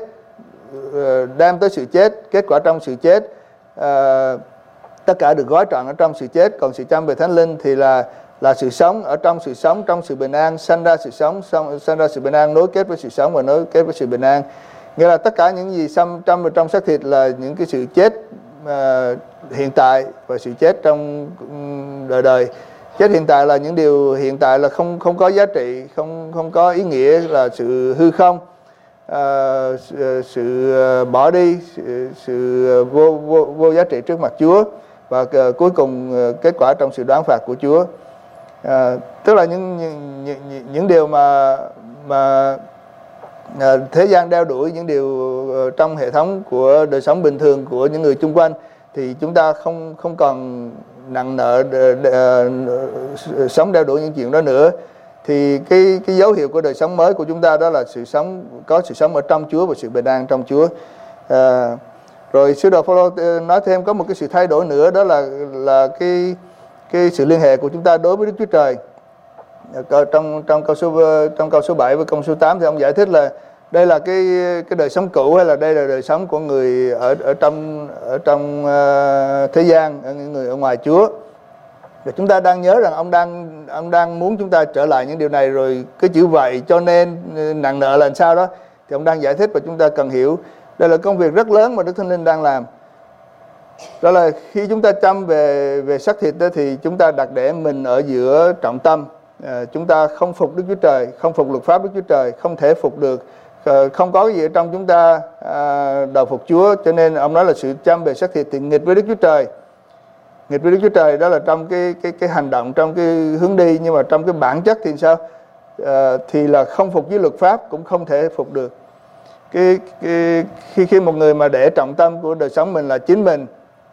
đem tới sự chết, kết quả trong sự chết, à, tất cả được gói trọn ở trong sự chết. Còn sự chăm về Thánh Linh thì là là sự sống, ở trong sự sống, trong sự bình an, sanh ra sự sống, sanh ra sự bình an, nối kết với sự sống và nối kết với sự bình an. Nghĩa là tất cả những gì xăm trong và trong xác thịt là những cái sự chết uh, hiện tại và sự chết trong đời đời. Chết hiện tại là những điều hiện tại là không không có giá trị, không không có ý nghĩa, là sự hư không, uh, sự, sự bỏ đi, sự, sự vô, vô vô giá trị trước mặt Chúa, và uh, cuối cùng uh, kết quả trong sự đoán phạt của Chúa. Uh, tức là những những những, những điều mà mà À, thế gian đeo đuổi, những điều uh, trong hệ thống của đời sống bình thường của những người chung quanh, thì chúng ta không không còn nặng nợ uh, uh, sống đeo đuổi những chuyện đó nữa. Thì cái cái dấu hiệu của đời sống mới của chúng ta đó là sự sống, có sự sống ở trong Chúa và sự bình an trong Chúa. Uh, rồi sứ đồ Phaolô nói thêm có một cái sự thay đổi nữa, đó là là cái cái sự liên hệ của chúng ta đối với Đức Chúa Trời. Trong trong câu số trong câu số bảy và câu số tám thì ông giải thích là đây là cái cái đời sống cũ hay là đây là đời sống của người ở ở trong ở trong uh, thế gian, những người ở ngoài Chúa. Và chúng ta đang nhớ rằng ông đang ông đang muốn chúng ta trở lại những điều này, rồi cái chữ vậy cho nên nặng nợ là làm sao đó thì ông đang giải thích, và chúng ta cần hiểu đây là công việc rất lớn mà Đức Thánh Linh đang làm. Đó là khi chúng ta chăm về về xác thịt đó, thì chúng ta đặt để mình ở giữa trọng tâm. À, chúng ta không phục Đức Chúa Trời, không phục luật pháp Đức Chúa Trời, không thể phục được, à, không có cái gì ở trong chúng ta à, đầu phục Chúa. Cho nên ông nói là sự chăm về xác thịt thì nghịch với Đức Chúa Trời. Nghịch với Đức Chúa Trời đó là trong cái cái cái hành động, trong cái hướng đi, nhưng mà trong cái bản chất thì sao? À, thì là không phục với luật pháp cũng không thể phục được. Cái, cái khi khi một người mà để trọng tâm của đời sống mình là chính mình,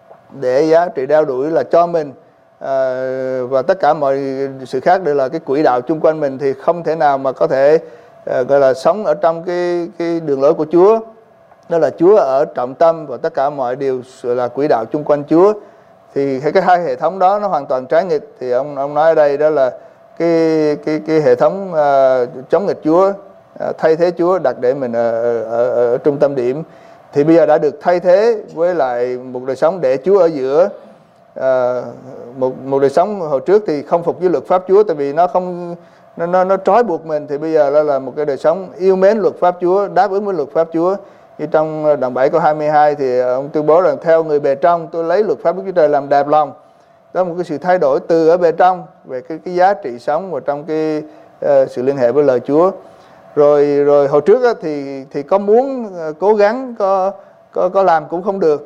để giá trị đeo đuổi là cho mình, À, và tất cả mọi sự khác đều là cái quỹ đạo chung quanh mình, thì không thể nào mà có thể à, gọi là sống ở trong cái cái đường lối của Chúa. Đó là Chúa ở trọng tâm và tất cả mọi điều là quỹ đạo chung quanh Chúa. Thì cái hai hệ thống đó nó hoàn toàn trái nghịch. Thì ông ông nói ở đây đó là cái cái cái hệ thống à, chống nghịch Chúa, à, thay thế Chúa, đặt để mình ở, ở, ở, ở trung tâm điểm. Thì bây giờ đã được thay thế với lại một đời sống để Chúa ở giữa. À, một một đời sống hồi trước thì không phục với luật pháp Chúa, tại vì nó không nó nó, nó trói buộc mình. Thì bây giờ đó là một cái đời sống yêu mến luật pháp Chúa, đáp ứng với luật pháp Chúa. Như trong đoạn bảy câu hai mươi hai thì ông tuyên bố rằng theo người bề trong tôi lấy luật pháp Đức Chúa Trời làm đẹp lòng. Đó là một cái sự thay đổi từ ở bề trong về cái cái giá trị sống và trong cái uh, sự liên hệ với lời Chúa. Rồi rồi hồi trước á, thì thì có muốn uh, cố gắng có có có làm cũng không được.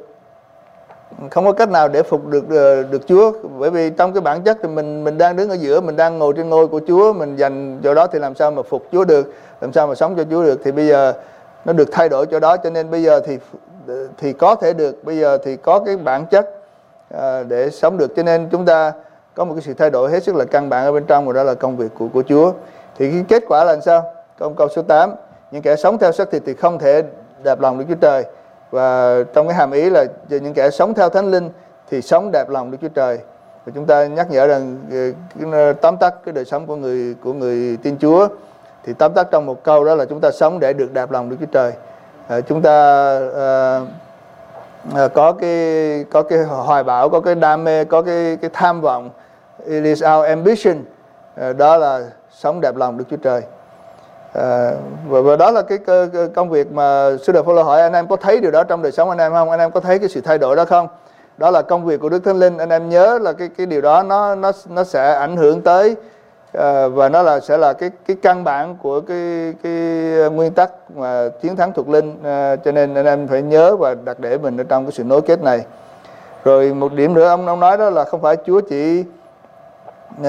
Không có cách nào để phục được được Chúa, bởi vì trong cái bản chất thì mình mình đang đứng ở giữa, mình đang ngồi trên ngôi của Chúa, mình dành chỗ đó thì làm sao mà phục Chúa được, làm sao mà sống cho Chúa được. Thì bây giờ nó được thay đổi chỗ đó, cho nên bây giờ thì thì có thể được, bây giờ thì có cái bản chất à, để sống được. Cho nên chúng ta có một cái sự thay đổi hết sức là căn bản ở bên trong, và đó là công việc của của Chúa. Thì cái kết quả là làm sao? Câu câu số tám, những kẻ sống theo xác thịt thì không thể đẹp lòng Đức Chúa Trời. Và trong cái hàm ý là những kẻ sống theo Thánh Linh thì sống đẹp lòng Đức Chúa Trời. Và chúng ta nhắc nhở rằng tóm tắt cái đời sống của người của người tin Chúa thì tóm tắt trong một câu, đó là chúng ta sống để được đẹp lòng Đức Chúa Trời. À, chúng ta à, uh, có cái có cái hoài bão, có cái đam mê, có cái cái tham vọng. It is our ambition. Uh, đó là sống đẹp lòng Đức Chúa Trời. Uh, và, và đó là cái, cái, cái công việc mà Sứ đồ Phaolô hỏi anh em có thấy điều đó trong đời sống anh em không? Anh em có thấy cái sự thay đổi đó không? Đó là công việc của Đức Thánh Linh. Anh em nhớ là cái cái điều đó nó nó nó sẽ ảnh hưởng tới uh, và nó là sẽ là cái cái căn bản của cái cái nguyên tắc mà chiến thắng thuộc linh. Uh, cho nên anh em phải nhớ và đặt để mình ở trong cái sự nối kết này. Rồi một điểm nữa ông ông nói đó là không phải Chúa chỉ uh,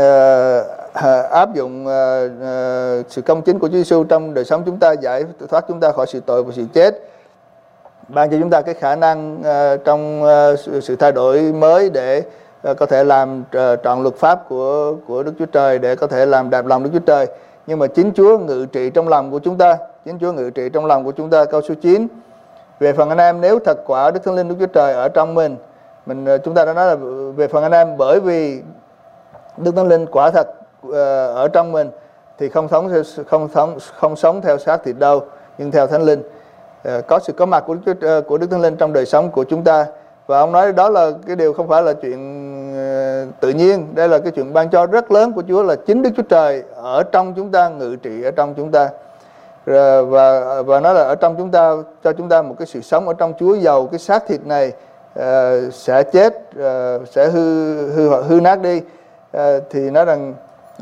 áp dụng uh, uh, sự công chính của Chúa Giêsu trong đời sống chúng ta, giải thoát chúng ta khỏi sự tội và sự chết, ban cho chúng ta cái khả năng uh, trong uh, sự, sự thay đổi mới để uh, có thể làm uh, trọn luật pháp của của Đức Chúa Trời, để có thể làm đẹp lòng Đức Chúa Trời. Nhưng mà chính Chúa ngự trị trong lòng của chúng ta, chính Chúa ngự trị trong lòng của chúng ta. Câu số chín. Về phần anh em, nếu thật quả Đức Thánh Linh Đức Chúa Trời ở trong mình, mình uh, chúng ta đã nói là về phần anh em, bởi vì Đức Thánh Linh quả thật uh, ở trong mình thì không sống không sống không sống theo xác thịt đâu, nhưng theo Thánh Linh. Uh, có sự có mặt của Đức, uh, của Đức Thánh Linh trong đời sống của chúng ta. Và ông nói đó là cái điều không phải là chuyện uh, tự nhiên. Đây là cái chuyện ban cho rất lớn của Chúa, là chính Đức Chúa Trời ở trong chúng ta, ngự trị ở trong chúng ta. Uh, và và nó là ở trong chúng ta, cho chúng ta một cái sự sống ở trong Chúa, dầu cái xác thịt này uh, sẽ chết, uh, sẽ hư hư hư nát đi. Uh, thì nói rằng uh,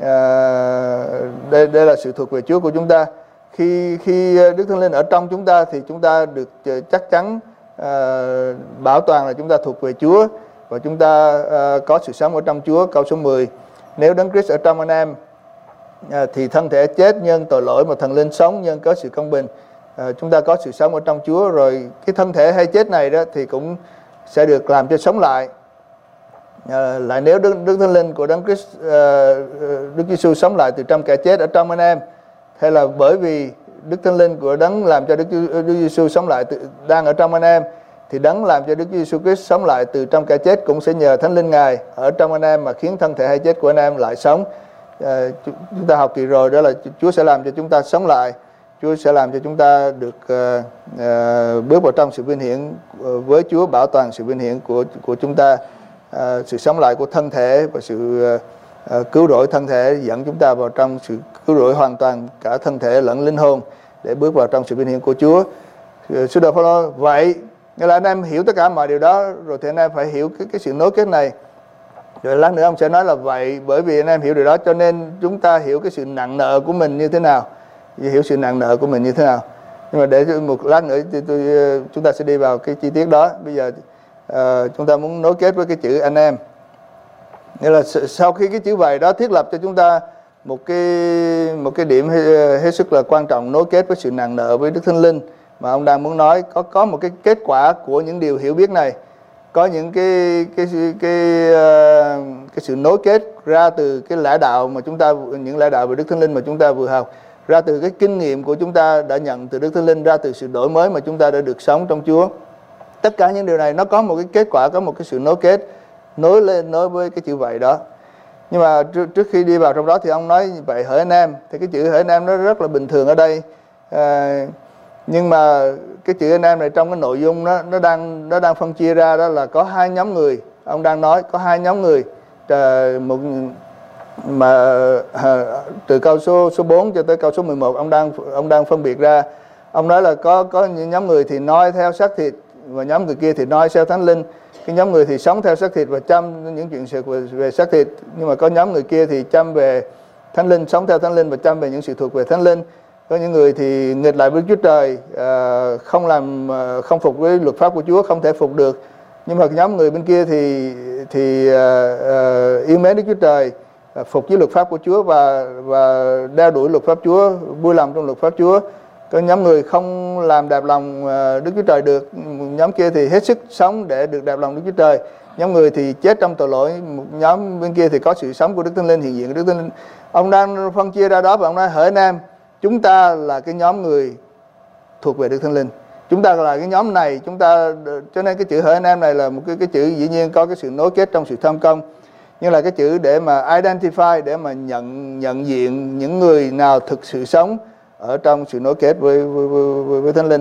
đây đây là sự thuộc về Chúa của chúng ta. Khi khi Đức Thánh Linh ở trong chúng ta thì chúng ta được chắc chắn uh, bảo toàn là chúng ta thuộc về Chúa và chúng ta uh, có sự sống ở trong Chúa. Câu số mười. Nếu Đấng Christ ở trong anh em uh, thì thân thể chết nhân tội lỗi, mà thần linh sống nhân có sự công bình. Uh, chúng ta có sự sống ở trong Chúa, rồi cái thân thể hay chết này đó thì cũng sẽ được làm cho sống lại. Uh, lại nếu Đức, Đức Thánh Linh của Đấng Christ, uh, Đức Giêsu sống lại từ trong kẻ chết ở trong anh em, hay là bởi vì Đức Thánh Linh của Đấng làm cho Đức, Đức Giêsu sống lại từ, đang ở trong anh em, thì Đấng làm cho Đức Giêsu Christ sống lại từ trong kẻ chết cũng sẽ nhờ Thánh Linh Ngài ở trong anh em mà khiến thân thể hay chết của anh em lại sống. Uh, chúng ta học kỳ rồi đó là Chúa sẽ làm cho chúng ta sống lại. Chúa sẽ làm cho chúng ta được uh, uh, bước vào trong sự vinh hiển uh, với Chúa, bảo toàn sự vinh hiển của của chúng ta. Uh, sự sống lại của thân thể và sự uh, uh, cứu rỗi thân thể dẫn chúng ta vào trong sự cứu rỗi hoàn toàn cả thân thể lẫn linh hồn để bước vào trong sự vinh hiển của Chúa. Uh, Sứ đồ Phaolô vậy nghĩa là anh em hiểu tất cả mọi điều đó rồi thì anh em phải hiểu cái cái sự nối kết này. Rồi lát nữa ông sẽ nói là vậy bởi vì anh em hiểu điều đó cho nên chúng ta hiểu cái sự nặng nợ của mình như thế nào, hiểu sự nặng nợ của mình như thế nào. Nhưng mà để một lát nữa tôi, tôi, chúng ta sẽ đi vào cái chi tiết đó. Bây giờ uh, chúng ta muốn nối kết với cái chữ anh em. Nghĩa là sau khi cái chữ vậy đó thiết lập cho chúng ta một cái một cái điểm hết sức là quan trọng, nối kết với sự nặng nợ với Đức Thánh Linh mà ông đang muốn nói. Có có một cái kết quả của những điều hiểu biết này, có những cái cái cái cái, uh, cái sự nối kết ra từ cái lẽ đạo mà chúng ta, những lẽ đạo về Đức Thánh Linh mà chúng ta vừa học, ra từ cái kinh nghiệm của chúng ta đã nhận từ Đức Thánh Linh, ra từ sự đổi mới mà chúng ta đã được sống trong Chúa. Tất cả những điều này nó có một cái kết quả, có một cái sự nối kết, nối lên nối với cái chữ vậy đó. Nhưng mà trước, trước khi đi vào trong đó thì ông nói vậy hỡi anh em, thì cái chữ hỡi anh em nó rất là bình thường ở đây. À, nhưng mà cái chữ anh em này trong cái nội dung nó nó đang nó đang phân chia ra đó là có hai nhóm người. Ông đang nói có hai nhóm người. À, một mà à, từ câu số số bốn cho tới câu số mười một ông đang ông đang phân biệt ra. Ông nói là có có những nhóm người thì noi theo xác thịt và nhóm người kia thì noi theo Thánh Linh. Cái nhóm người thì sống theo xác thịt và chăm những chuyện sự về, về xác thịt, nhưng mà có nhóm người kia thì chăm về Thánh Linh, sống theo Thánh Linh và chăm về những sự thuộc về Thánh Linh. Có những người thì nghịch lại với Chúa Trời, không làm không phục với luật pháp của Chúa, không thể phục được. Nhưng mà nhóm người bên kia thì thì yêu mến Đức Chúa Trời, phục với luật pháp của Chúa và và đeo đuổi luật pháp Chúa, vui lòng trong luật pháp Chúa. Có nhóm người không làm đẹp lòng Đức Chúa Trời được, nhóm kia thì hết sức sống để được đẹp lòng Đức Chúa Trời. Nhóm người thì chết trong tội lỗi, một nhóm bên kia thì có sự sống của Đức Thánh Linh, hiện diện của Đức Thánh Linh. Ông đang phân chia ra đó và ông nói hỡi anh em, chúng ta là cái nhóm người thuộc về Đức Thánh Linh. Chúng ta là cái nhóm này, chúng ta cho nên cái chữ hỡi anh em này là một cái cái chữ dĩ nhiên có cái sự nối kết trong sự tham công, nhưng là cái chữ để mà identify, để mà nhận nhận diện những người nào thực sự sống ở trong sự nối kết với với, với, với Thánh Linh.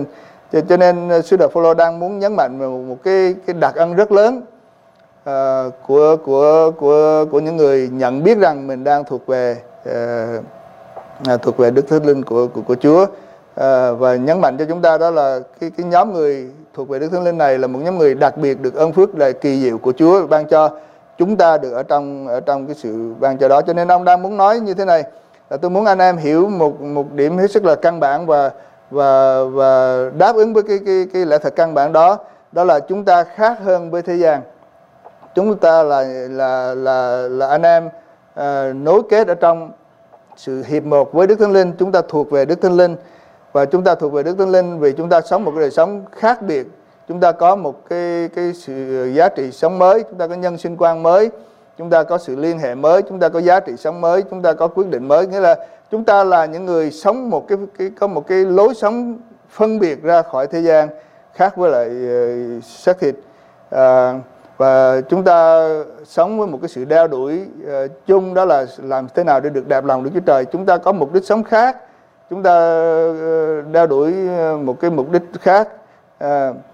cho, cho nên sứ đồ Phaolô đang muốn nhấn mạnh vào một cái cái đặc ân rất lớn à, của của của của những người nhận biết rằng mình đang thuộc về à, thuộc về Đức Thánh Linh của của, của Chúa. À, và nhấn mạnh cho chúng ta đó là cái cái nhóm người thuộc về Đức Thánh Linh này là một nhóm người đặc biệt được ơn phước là kỳ diệu của Chúa ban cho chúng ta được ở trong ở trong cái sự ban cho đó. Cho nên ông đang muốn nói như thế này là tôi muốn anh em hiểu một một điểm hết sức là căn bản và và và đáp ứng với cái cái cái lẽ thật căn bản đó, đó là chúng ta khác hơn với thế gian. Chúng ta là là là là anh em à, nối kết ở trong sự hiệp một với Đức Thánh Linh. Chúng ta thuộc về Đức Thánh Linh và chúng ta thuộc về Đức Thánh Linh vì chúng ta sống một cái đời sống khác biệt. Chúng ta có một cái cái sự giá trị sống mới, chúng ta có nhân sinh quan mới, chúng ta có sự liên hệ mới, chúng ta có giá trị sống mới, chúng ta có quyết định mới. Nghĩa là chúng ta là những người sống một cái, cái có một cái lối sống phân biệt ra khỏi thế gian, khác với lại uh, xác thịt. Uh, và chúng ta sống với một cái sự đeo đuổi uh, chung, đó là làm thế nào để được đẹp lòng Đức Chúa Trời. Chúng ta có mục đích sống khác, chúng ta uh, đeo đuổi một cái mục đích khác. Uh,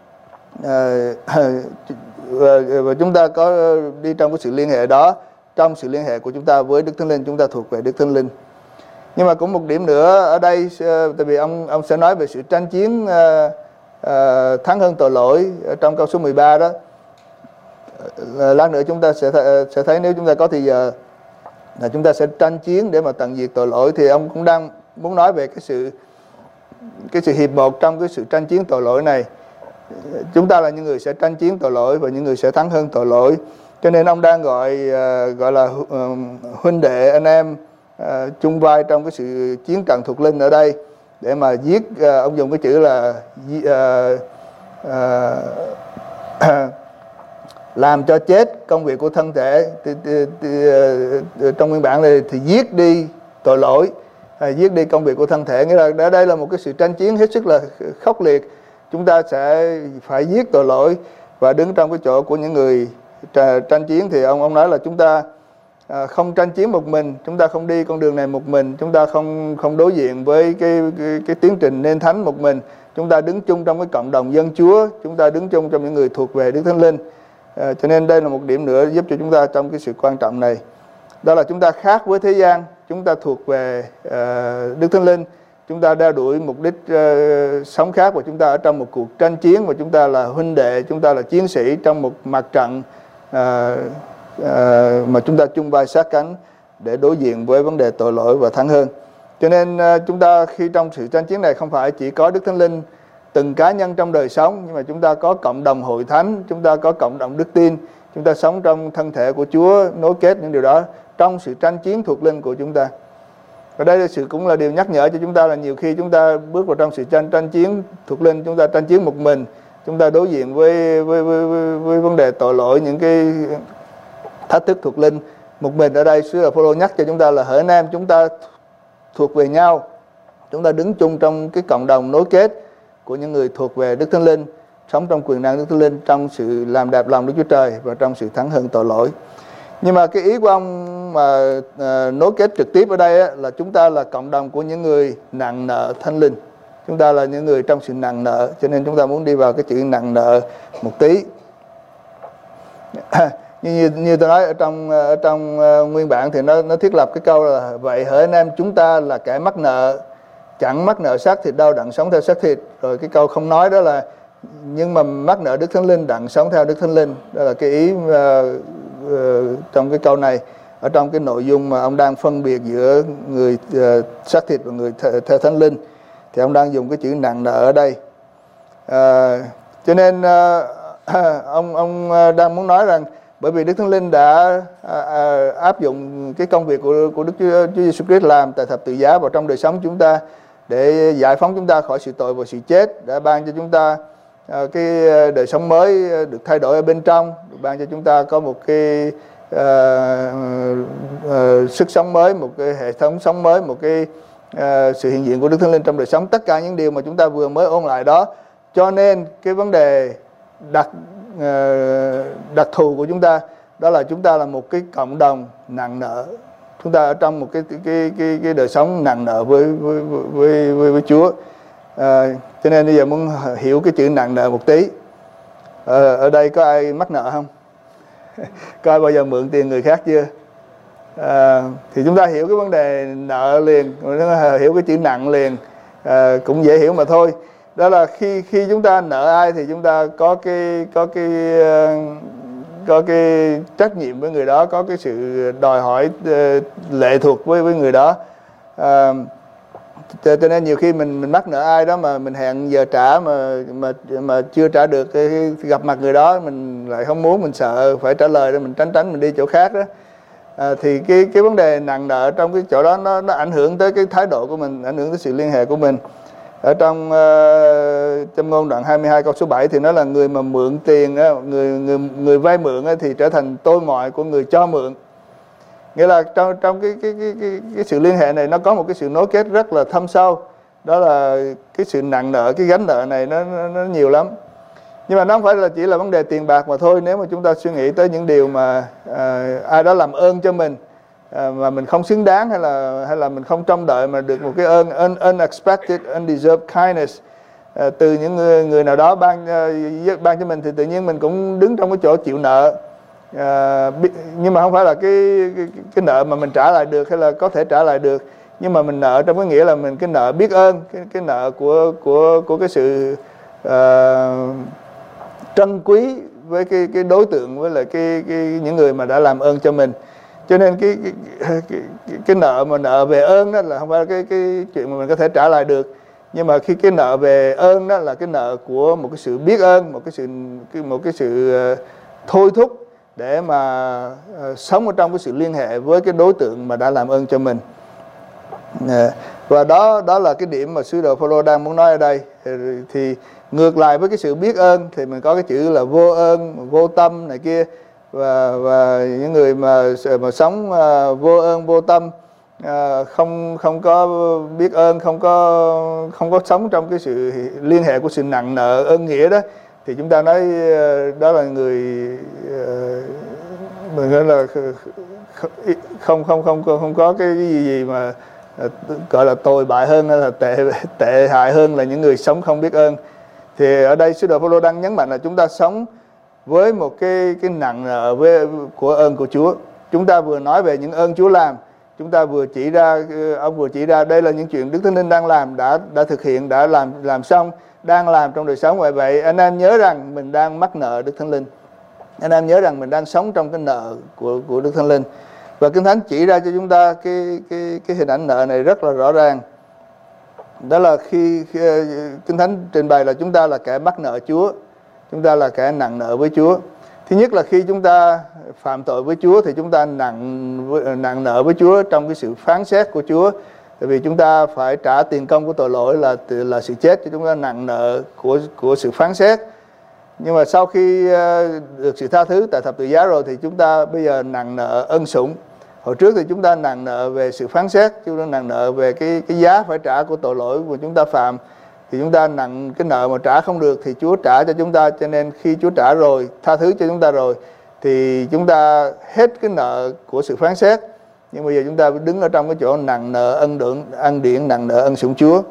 uh, và chúng ta có đi trong cái sự liên hệ đó, trong sự liên hệ của chúng ta với Đức Thánh Linh, chúng ta thuộc về Đức Thánh Linh. Nhưng mà cũng một điểm nữa ở đây, tại vì ông ông sẽ nói về sự tranh chiến uh, uh, thắng hơn tội lỗi ở trong câu số mười ba đó. Uh, lát nữa chúng ta sẽ th- sẽ thấy nếu chúng ta có thì giờ là chúng ta sẽ tranh chiến để mà tận diệt tội lỗi, thì ông cũng đang muốn nói về cái sự cái sự hiệp một trong cái sự tranh chiến tội lỗi này. Chúng ta là những người sẽ tranh chiến tội lỗi và những người sẽ thắng hơn tội lỗi. Cho nên ông đang gọi uh, gọi là uh, huynh đệ anh em uh, chung vai trong cái sự chiến trận thuộc linh ở đây, để mà giết, uh, ông dùng cái chữ là uh, uh, làm cho chết công việc của thân thể. Thì, thì, thì, uh, trong nguyên bản này thì giết đi tội lỗi, uh, giết đi công việc của thân thể. Nghĩa là ở đây là một cái sự tranh chiến hết sức là khốc liệt. Chúng ta sẽ phải giết tội lỗi và đứng trong cái chỗ của những người tranh chiến. Thì ông ông nói là chúng ta à, không tranh chiến một mình, chúng ta không đi con đường này một mình, chúng ta không không đối diện với cái cái, cái tiến trình nên thánh một mình. Chúng ta đứng chung trong cái cộng đồng dân Chúa, chúng ta đứng chung trong những người thuộc về Đức Thánh Linh. À, cho nên đây là một điểm nữa giúp cho chúng ta trong cái sự quan trọng này, đó là chúng ta khác với thế gian, chúng ta thuộc về uh, Đức Thánh Linh. Chúng ta đeo đuổi mục đích uh, sống khác, và chúng ta ở trong một cuộc tranh chiến, và chúng ta là huynh đệ, chúng ta là chiến sĩ trong một mặt trận uh, uh, mà chúng ta chung vai sát cánh để đối diện với vấn đề tội lỗi và thắng hơn. Cho nên uh, chúng ta khi trong sự tranh chiến này không phải chỉ có Đức Thánh Linh từng cá nhân trong đời sống, nhưng mà chúng ta có cộng đồng hội thánh, chúng ta có cộng đồng đức tin, chúng ta sống trong thân thể của Chúa, nối kết những điều đó trong sự tranh chiến thuộc linh của chúng ta. Ở đây sự cũng là điều nhắc nhở cho chúng ta là nhiều khi chúng ta bước vào trong sự tranh tranh chiến thuộc linh, chúng ta tranh chiến một mình, chúng ta đối diện với với với, với, với vấn đề tội lỗi, những cái thách thức thuộc linh một mình. Ở đây sứ đồ Phaolô nhắc cho chúng ta là hỡi anh em, chúng ta thuộc về nhau, chúng ta đứng chung trong cái cộng đồng nối kết của những người thuộc về Đức Thánh Linh, sống trong quyền năng Đức Thánh Linh, trong sự làm đẹp lòng Đức Chúa Trời và trong sự thắng hơn tội lỗi. Nhưng mà cái ý của ông mà à, nối kết trực tiếp ở đây á, là chúng ta là cộng đồng của những người nặng nợ Thánh Linh. Chúng ta là những người trong sự nặng nợ, cho nên chúng ta muốn đi vào cái chữ nặng nợ một tí. như, như tôi nói ở trong ở trong uh, nguyên bản thì nó nó thiết lập cái câu là vậy hỡi anh em, chúng ta là kẻ mắc nợ, chẳng mắc nợ xác thịt đâu, đặng sống theo xác thịt. Rồi cái câu không nói đó là nhưng mà mắc nợ Đức Thánh Linh, đặng sống theo Đức Thánh Linh. Đó là cái ý uh, uh, trong cái câu này, ở trong cái nội dung mà ông đang phân biệt giữa người uh, xác thịt và người th- theo Thánh Linh, thì ông đang dùng cái chữ nặng nợ ở đây. Uh, cho nên uh, ông ông đang muốn nói rằng bởi vì Đức Thánh Linh đã uh, uh, áp dụng cái công việc của của Đức Chúa, Chúa Giêsu Christ làm tại thập tự giá vào trong đời sống chúng ta để giải phóng chúng ta khỏi sự tội và sự chết, đã ban cho chúng ta uh, cái đời sống mới được thay đổi ở bên trong, được ban cho chúng ta có một cái uh, uh, sức sống mới, một cái hệ thống sống mới, một cái uh, sự hiện diện của Đức Thánh Linh trong đời sống. Tất cả những điều mà chúng ta vừa mới ôn lại đó. Cho nên cái vấn đề đặc uh, đặc thù của chúng ta đó là chúng ta là một cái cộng đồng nặng nợ. Chúng ta ở trong một cái cái cái cái đời sống nặng nợ với với với với, với Chúa. À, cho nên bây giờ muốn hiểu cái chữ nặng nợ một tí. À, ở đây có ai mắc nợ không? Có ai bao giờ mượn tiền người khác chưa? À, thì chúng ta hiểu cái vấn đề nợ liền, hiểu cái chữ nặng liền, à, cũng dễ hiểu mà thôi. Đó là khi khi chúng ta nợ ai thì chúng ta có cái có cái có cái trách nhiệm với người đó, có cái sự đòi hỏi uh, lệ thuộc với với người đó. À, cho nên nhiều khi mình mình mắc nợ ai đó mà mình hẹn giờ trả mà mà mà chưa trả được, cái gặp mặt người đó mình lại không muốn, mình sợ phải trả lời, rồi mình tránh tránh mình đi chỗ khác đó. À, thì cái cái vấn đề nặng nợ trong cái chỗ đó nó nó ảnh hưởng tới cái thái độ của mình, ảnh hưởng tới sự liên hệ của mình. Ở trong uh, Châm ngôn đoạn hai mươi hai câu số bảy thì nói là người mà mượn tiền, người người người vay mượn thì trở thành tôi mọi của người cho mượn. Nghĩa là trong trong cái cái cái cái cái sự liên hệ này nó có một cái sự nối kết rất là thâm sâu. Đó là cái sự nặng nợ, cái gánh nợ này nó nó, nó nhiều lắm. Nhưng mà nó không phải là chỉ là vấn đề tiền bạc mà thôi. Nếu mà chúng ta suy nghĩ tới những điều mà à, ai đó làm ơn cho mình à, mà mình không xứng đáng, hay là hay là mình không trông đợi mà được một cái ơn un, unexpected, undeserved kindness à, từ những người, người nào đó ban uh, ban cho mình, thì tự nhiên mình cũng đứng trong cái chỗ chịu nợ. À, nhưng mà không phải là cái, cái cái nợ mà mình trả lại được hay là có thể trả lại được, nhưng mà mình nợ trong cái nghĩa là mình cái nợ biết ơn, cái cái nợ của của của cái sự uh, trân quý với cái cái đối tượng, với lại cái cái những người mà đã làm ơn cho mình. Cho nên cái cái cái, cái, cái nợ mà nợ về ơn đó là không phải cái cái chuyện mà mình có thể trả lại được, nhưng mà khi cái nợ về ơn đó là cái nợ của một cái sự biết ơn, một cái sự một cái sự uh, thôi thúc để mà uh, sống ở trong cái sự liên hệ với cái đối tượng mà đã làm ơn cho mình. Uh, và đó đó là cái điểm mà sứ đồ Phaolô đang muốn nói ở đây. Thì, thì ngược lại với cái sự biết ơn thì mình có cái chữ là vô ơn, vô tâm này kia, và và những người mà mà sống uh, vô ơn, vô tâm, uh, không không có biết ơn, không có không có sống trong cái sự liên hệ của sự nặng nợ ơn nghĩa đó, thì chúng ta nói uh, đó là người uh, mình nói là không không không không có cái gì gì mà uh, gọi là tồi bại hơn hay là tệ tệ hại hơn là những người sống không biết ơn. Thì ở đây sứ đồ Phaolô đang nhấn mạnh là chúng ta sống với một cái cái nặng nợ với của ơn của Chúa. Chúng ta vừa nói về những ơn Chúa làm, chúng ta vừa chỉ ra ông vừa chỉ ra đây là những chuyện Đức Thánh Linh đang làm, đã đã thực hiện, đã làm làm xong, đang làm trong đời sống. Vậy vậy anh em nhớ rằng mình đang mắc nợ Đức Thánh Linh. Anh em nhớ rằng mình đang sống trong cái nợ của của Đức Thánh Linh. Và Kinh Thánh chỉ ra cho chúng ta cái cái cái hình ảnh nợ này rất là rõ ràng. Đó là khi, khi Kinh Thánh trình bày là chúng ta là kẻ mắc nợ Chúa, chúng ta là kẻ nặng nợ với Chúa. Thứ nhất là khi chúng ta phạm tội với Chúa thì chúng ta nặng nặng nợ với Chúa trong cái sự phán xét của Chúa. Tại vì chúng ta phải trả tiền công của tội lỗi là là sự chết, cho chúng ta nặng nợ của của sự phán xét. Nhưng mà sau khi được sự tha thứ tại thập tự giá rồi thì chúng ta bây giờ nặng nợ ân sủng. Hồi trước thì chúng ta nặng nợ về sự phán xét, chúng ta nặng nợ về cái cái giá phải trả của tội lỗi của chúng ta phạm. Thì chúng ta nặng cái nợ mà trả không được thì Chúa trả cho chúng ta. Cho nên khi Chúa trả rồi, tha thứ cho chúng ta rồi, thì chúng ta hết cái nợ của sự phán xét. Nhưng bây giờ chúng ta đứng ở trong cái chỗ nặng nợ ân điển, ân điển nặng nợ ân sủng Chúa.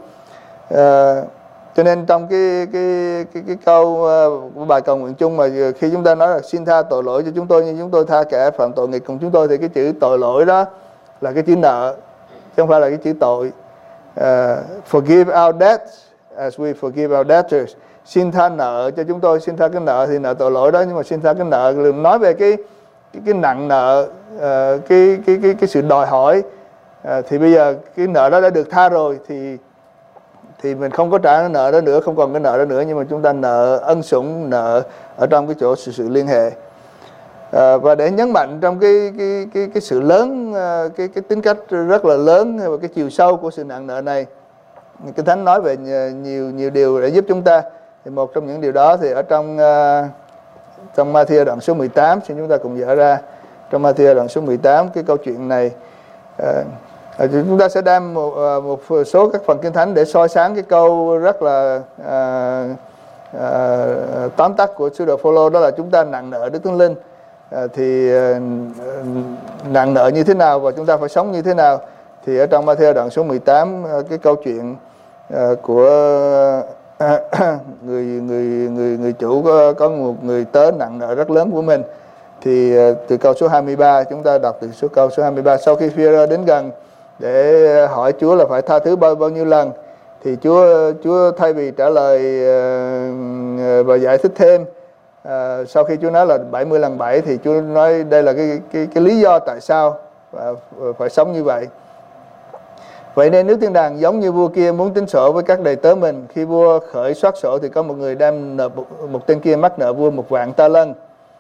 À, cho nên trong cái cái cái cái câu uh, bài cầu nguyện chung mà khi chúng ta nói là xin tha tội lỗi cho chúng tôi như chúng tôi tha kẻ phạm tội nghịch cùng chúng tôi, thì cái chữ tội lỗi đó là cái chữ nợ, chứ không phải là cái chữ tội. Uh, forgive our debts as we forgive our debtors. Xin tha nợ cho chúng tôi, xin tha cái nợ thì nợ tội lỗi đó, nhưng mà xin tha cái nợ nói về cái cái, cái nặng nợ, uh, cái cái cái cái sự đòi hỏi. Uh, thì bây giờ cái nợ đó đã được tha rồi thì thì mình không có trả cái nợ đó nữa, không còn cái nợ đó nữa, nhưng mà chúng ta nợ ân sủng, nợ ở trong cái chỗ sự, sự liên hệ. À, và để nhấn mạnh trong cái cái cái cái sự lớn, cái cái tính cách rất là lớn và cái chiều sâu của sự nặng nợ này, Kinh Thánh nói về nhiều nhiều điều để giúp chúng ta. Thì một trong những điều đó thì ở trong uh, trong Ma-thi-ơ đoạn số mười tám, xin chúng ta cùng dở ra trong Ma-thi-ơ đoạn số mười tám cái câu chuyện này. Uh, Chúng ta sẽ đem một, một số các phần Kinh Thánh để soi sáng cái câu rất là à, à, tóm tắt của sứ đồ Phaolô, đó là chúng ta nặng nợ Đức Thánh Linh. À, thì à, nặng nợ như thế nào và chúng ta phải sống như thế nào? Thì ở trong Ma-thi-ơ đoạn số mười tám, cái câu chuyện uh, của uh, người người người người chủ có, có một người tớ nặng nợ rất lớn của mình. Thì uh, từ câu số hai mươi ba, chúng ta đọc từ số câu số hai mươi ba. Sau khi Phi-e-rơ đến gần để hỏi Chúa là phải tha thứ bao bao nhiêu lần, thì Chúa Chúa thay vì trả lời uh, và giải thích thêm, uh, sau khi Chúa nói là bảy mươi lần bảy, thì Chúa nói đây là cái cái cái lý do tại sao và phải sống như vậy. Vậy nên nếu thiên đàng giống như vua kia muốn tính sổ với các đầy tớ mình, khi vua khởi soát sổ thì có một người đem nợ một, một tên kia mắc nợ vua một vạn ta lân.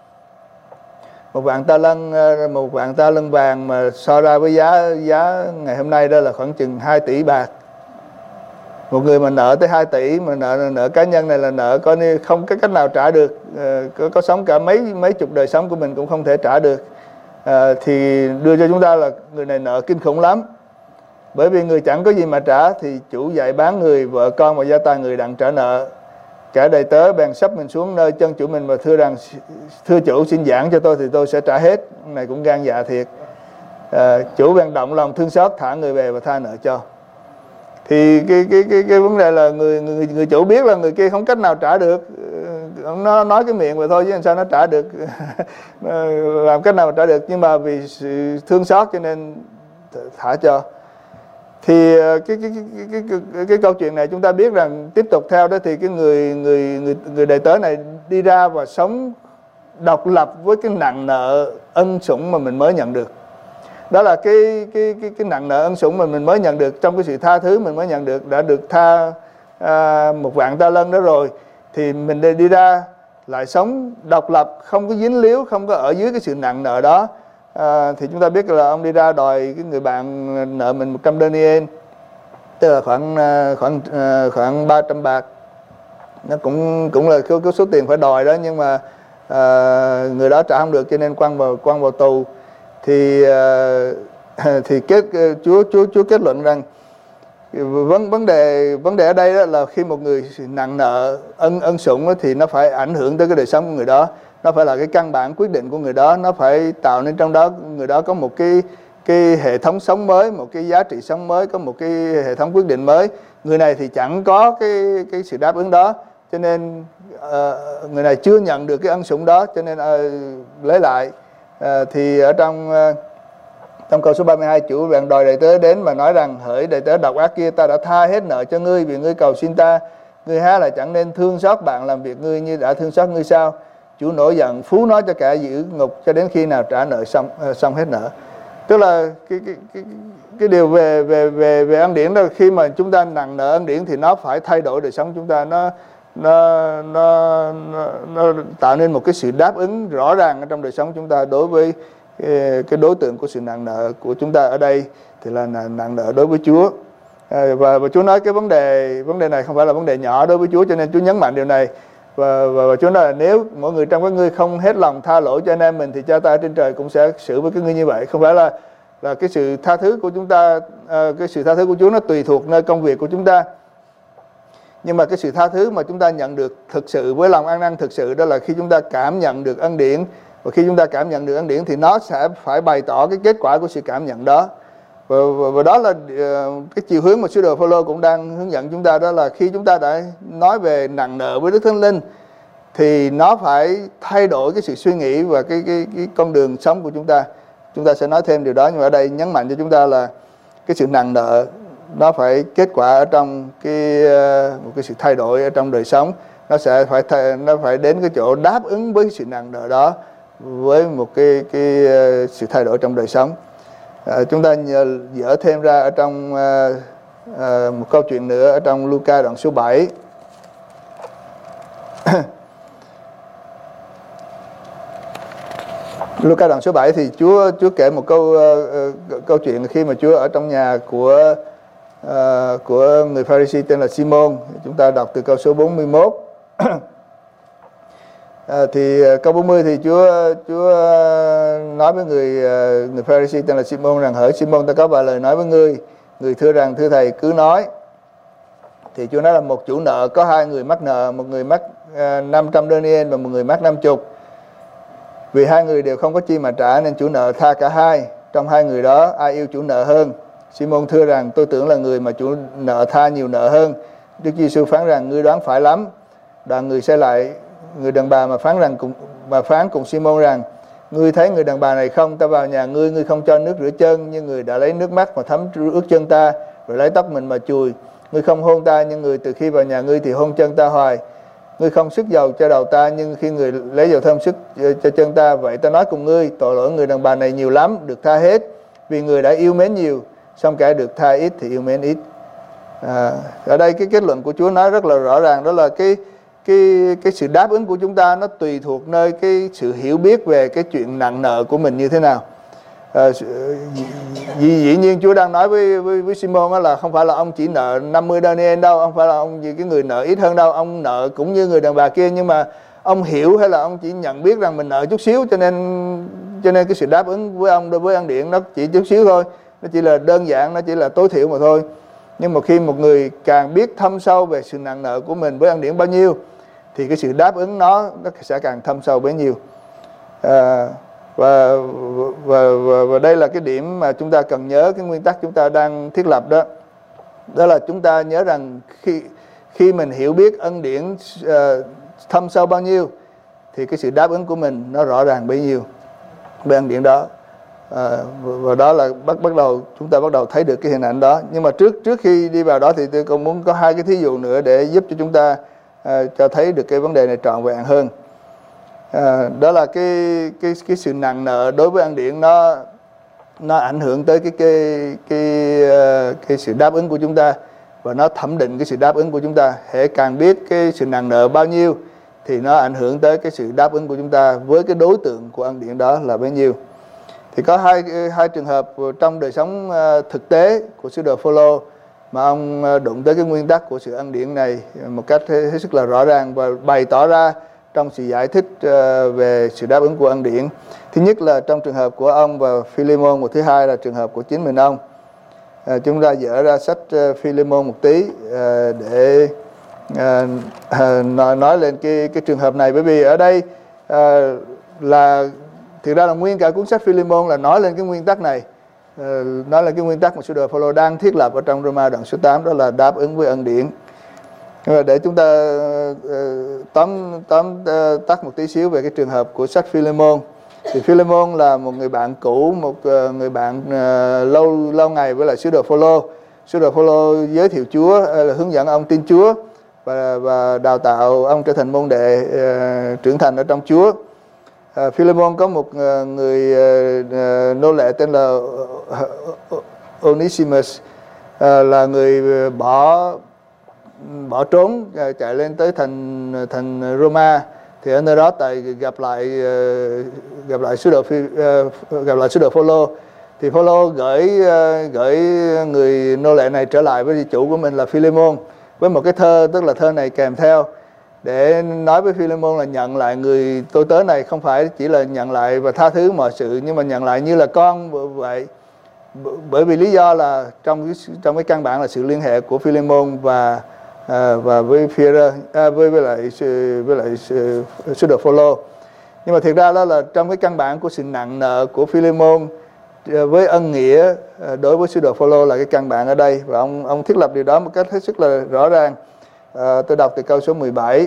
Một vạn ta lân, một vạn ta lân vàng mà so ra với giá giá ngày hôm nay đó là khoảng chừng hai tỷ bạc. Một người mà nợ tới hai tỷ, mà nợ nợ cá nhân này là nợ coi như không có cách nào trả được, có, có sống cả mấy mấy chục đời sống của mình cũng không thể trả được, à, thì đưa cho chúng ta là người này nợ kinh khủng lắm. Bởi vì người chẳng có gì mà trả, thì chủ dạy bán người, vợ con và gia tài người đặng trả nợ. Cả đầy tớ bèn sắp mình xuống nơi chân chủ mình và thưa rằng: thưa chủ, xin giảng cho tôi thì tôi sẽ trả hết. Cái này cũng gan dạ thiệt. À, chủ bèn động lòng thương xót, thả người về và tha nợ cho. Thì cái cái cái cái vấn đề là người người người chủ biết là người kia không cách nào trả được, nó nói cái miệng vậy thôi chứ làm sao nó trả được, làm cách nào mà trả được, nhưng mà vì sự thương xót cho nên thả cho. Thì cái cái cái cái cái, cái, cái câu chuyện này chúng ta biết rằng tiếp tục theo đó thì cái người người người người đầy tớ này đi ra và sống độc lập với cái nặng nợ ân sủng mà mình mới nhận được. Đó là cái cái cái cái nặng nợ ân sủng mà mình mới nhận được, trong cái sự tha thứ mình mới nhận được, đã được tha à, một vạn ta lân đó rồi, thì mình đi ra lại sống độc lập, không có dính líu, không có ở dưới cái sự nặng nợ đó. À, thì chúng ta biết là ông đi ra đòi cái người bạn nợ mình một trăm denier, tức là khoảng khoảng khoảng ba trăm bạc. Nó cũng cũng là cái, cái số tiền phải đòi đó, nhưng mà à, người đó trả không được cho nên quăng vào quăng vào tù. Thì uh, thì kết Chúa Chúa Chúa kết luận rằng vấn vấn đề vấn đề ở đây đó là khi một người nặng nợ ân ân sủng đó, thì nó phải ảnh hưởng tới cái đời sống của người đó, nó phải là cái căn bản quyết định của người đó, nó phải tạo nên trong đó người đó có một cái cái hệ thống sống mới, một cái giá trị sống mới, có một cái hệ thống quyết định mới. Người này thì chẳng có cái cái sự đáp ứng đó, cho nên uh, người này chưa nhận được cái ân sủng đó, cho nên uh, lấy lại. À, thì ở trong trong câu số ba mươi hai, chủ bèn đòi đầy tớ đến và nói rằng: hỡi đầy tớ độc ác kia, ta đã tha hết nợ cho ngươi vì ngươi cầu xin ta. Ngươi há là chẳng nên thương xót bạn làm việc ngươi như đã thương xót ngươi sao? Chủ nổi giận phú nó cho cả giữ ngục cho đến khi nào trả nợ xong xong hết nợ. Tức là cái cái cái cái điều về về về về ân điển đó, khi mà chúng ta nặng nợ ân điển thì nó phải thay đổi đời sống chúng ta, nó Nó, nó, nó, nó tạo nên một cái sự đáp ứng rõ ràng ở trong đời sống chúng ta đối với cái, cái đối tượng của sự nặng nợ của chúng ta ở đây thì là nặng nợ đối với Chúa. À, và, và Chúa nói cái vấn đề vấn đề này không phải là vấn đề nhỏ đối với Chúa, cho nên Chúa nhấn mạnh điều này. Và, và, và Chúa nói là nếu mỗi người trong các ngươi không hết lòng tha lỗi cho anh em mình thì Cha ta ở trên trời cũng sẽ xử với các ngươi như vậy. Không phải là là cái sự tha thứ của chúng ta, à, cái sự tha thứ của Chúa nó tùy thuộc nơi công việc của chúng ta. Nhưng mà cái sự tha thứ mà chúng ta nhận được thực sự với lòng ăn năn thực sự, đó là khi chúng ta cảm nhận được ân điển. Và khi chúng ta cảm nhận được ân điển thì nó sẽ phải bày tỏ cái kết quả của sự cảm nhận đó. Và, và, và đó là uh, cái chiều hướng mà sứ đồ Phaolô cũng đang hướng dẫn chúng ta, đó là khi chúng ta đã nói về nặng nợ với Đức Thánh Linh thì nó phải thay đổi cái sự suy nghĩ và cái, cái, cái con đường sống của chúng ta. Chúng ta sẽ nói thêm điều đó, nhưng mà ở đây nhấn mạnh cho chúng ta là cái sự nặng nợ nó phải kết quả ở trong cái một cái sự thay đổi ở trong đời sống. Nó sẽ phải thay, nó phải đến cái chỗ đáp ứng với sự nặng nợ đó với một cái cái sự thay đổi trong đời sống. À, chúng ta dở thêm ra ở trong à, à, một câu chuyện nữa ở trong Luca đoạn số bảy. Luca đoạn số bảy thì Chúa Chúa kể một câu uh, câu chuyện khi mà Chúa ở trong nhà của uh, của người Pharisee tên là Simon. Chúng ta đọc từ câu số bốn mươi mốt. À, thì câu bốn mươi thì Chúa Chúa nói với người người Pharisee tên là Simon rằng: hỡi Simon, ta có vài lời nói với ngươi. Người thưa rằng: thưa thầy, cứ nói. Thì Chúa nói là một chủ nợ có hai người mắc nợ, một người mắc uh, năm trăm denier và một người mắc năm mươi. Vì hai người đều không có chi mà trả nên chủ nợ tha cả hai. Trong hai người đó ai yêu chủ nợ hơn? Simon thưa rằng tôi tưởng là người mà chủ nợ tha nhiều nợ hơn. Đức Giêsu phán rằng ngươi đoán phải lắm. Đoạn người sai lại người đàn bà mà phán rằng cùng mà phán cùng Simon rằng ngươi thấy người đàn bà này không? Ta vào nhà ngươi, ngươi không cho nước rửa chân, nhưng người đã lấy nước mắt mà thấm ướt chân ta, rồi lấy tóc mình mà chùi. Ngươi không hôn ta, nhưng người từ khi vào nhà ngươi thì hôn chân ta hoài. Ngươi không sức dầu cho đầu ta, nhưng khi người lấy dầu thơm sức cho chân ta. Vậy ta nói cùng ngươi, tội lỗi người đàn bà này nhiều lắm, được tha hết, vì người đã yêu mến nhiều, xong kẻ được tha ít thì yêu mến ít. À, ở đây cái kết luận của Chúa nói rất là rõ ràng, đó là cái cái cái sự đáp ứng của chúng ta nó tùy thuộc nơi cái sự hiểu biết về cái chuyện nặng nợ của mình như thế nào. À, dĩ, dĩ nhiên Chúa đang nói với với, với Simon đó là không phải là ông chỉ nợ năm mươi denier đâu, không phải là ông gì cái người nợ ít hơn đâu, ông nợ cũng như người đàn bà kia, nhưng mà ông hiểu hay là ông chỉ nhận biết rằng mình nợ chút xíu, cho nên cho nên cái sự đáp ứng với ông đối với ân điển nó chỉ chút xíu thôi, nó chỉ là đơn giản, nó chỉ là tối thiểu mà thôi. Nhưng mà khi một người càng biết thâm sâu về sự nặng nợ của mình với ân điển bao nhiêu, thì cái sự đáp ứng nó nó sẽ càng thâm sâu bấy nhiêu. À, và, và, và, và đây là cái điểm mà chúng ta cần nhớ, cái nguyên tắc chúng ta đang thiết lập đó. Đó là chúng ta nhớ rằng khi khi mình hiểu biết ân điển uh, thâm sâu bao nhiêu, thì cái sự đáp ứng của mình nó rõ ràng bấy nhiêu về ân điển đó. À, và đó là bắt bắt đầu chúng ta bắt đầu thấy được cái hình ảnh đó. Nhưng mà trước trước khi đi vào đó thì tôi còn muốn có hai cái thí dụ nữa để giúp cho chúng ta à, cho thấy được cái vấn đề này trọn vẹn hơn. À, đó là cái cái cái sự nặng nợ đối với ân điển nó nó ảnh hưởng tới cái cái cái cái, cái sự đáp ứng của chúng ta, và nó thẩm định cái sự đáp ứng của chúng ta. Hễ càng biết cái sự nặng nợ bao nhiêu thì nó ảnh hưởng tới cái sự đáp ứng của chúng ta với cái đối tượng của ân điển đó là bấy nhiêu. Thì có hai hai trường hợp trong đời sống thực tế của sứ đồ Phôlô mà ông đụng tới cái nguyên tắc của sự ân điển này một cách hết sức là rõ ràng và bày tỏ ra trong sự giải thích về sự đáp ứng của ân điển. Thứ nhất là trong trường hợp của ông và Philemon, và thứ hai là trường hợp của chính mình ông. À, chúng ta dở ra sách Philemon một tí à, để à, à, nói, nói lên cái cái trường hợp này, bởi vì ở đây à, là thực ra là nguyên cả cuốn sách Philemon là nói lên cái nguyên tắc này, à, nói lên cái nguyên tắc mà sứ đồ Phôlô đang thiết lập ở trong Roma đoạn số tám, đó là đáp ứng với ân điển. Để chúng ta uh, tóm tóm uh, tắt một tí xíu về cái trường hợp của sách Philemon. Thì Philemon là một người bạn cũ, một uh, người bạn uh, lâu lâu ngày với lại sứ đồ Phôlô. Sứ đồ Phôlô giới thiệu Chúa, uh, là hướng dẫn ông tin Chúa và và đào tạo ông trở thành môn đệ uh, trưởng thành ở trong Chúa. Uh, Philemon có một uh, người uh, uh, nô lệ tên là Onesimus, uh, là người bỏ bỏ trốn chạy lên tới thành thành Roma. Thì ở nơi đó tại gặp lại gặp lại sứ đồ gặp lại sứ đồ Phôlô. Thì Phôlô gửi gửi người nô lệ này trở lại với chủ của mình là Philemon với một cái thơ, tức là thơ này kèm theo để nói với Philemon là nhận lại người tôi tớ này, không phải chỉ là nhận lại và tha thứ mọi sự, nhưng mà nhận lại như là con vậy. Bởi vì lý do là trong cái, trong cái căn bản là sự liên hệ của Philemon và À, và với Phi-e-rơ, à, với với lại với lại sứ đồ Phôlô. Nhưng mà thực ra đó là trong cái căn bản của sự nặng nợ của Philemon với ân nghĩa đối với sứ đồ Phôlô là cái căn bản ở đây, và ông ông thiết lập điều đó một cách hết sức là rõ ràng. À, tôi đọc từ câu số mười bảy.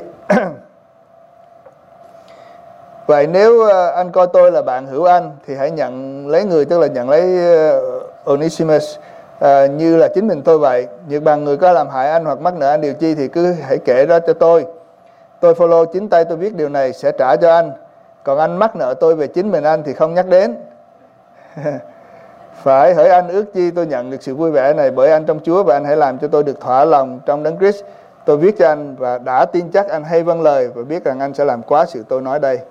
Vậy nếu anh coi tôi là bạn hữu anh thì hãy nhận lấy người, tức là nhận lấy Onesimus À, như là chính mình tôi vậy. Nhược bằng người có làm hại anh hoặc mắc nợ anh điều chi thì cứ hãy kể đó cho tôi. Tôi Phôlô chính tay tôi viết điều này sẽ trả cho anh. Còn anh mắc nợ tôi về chính mình anh thì không nhắc đến. Phải hỡi anh ước chi tôi nhận được sự vui vẻ này bởi anh trong Chúa, và anh hãy làm cho tôi được thỏa lòng trong Đấng Christ. Tôi viết cho anh và đã tin chắc anh hay vâng lời và biết rằng anh sẽ làm quá sự tôi nói đây.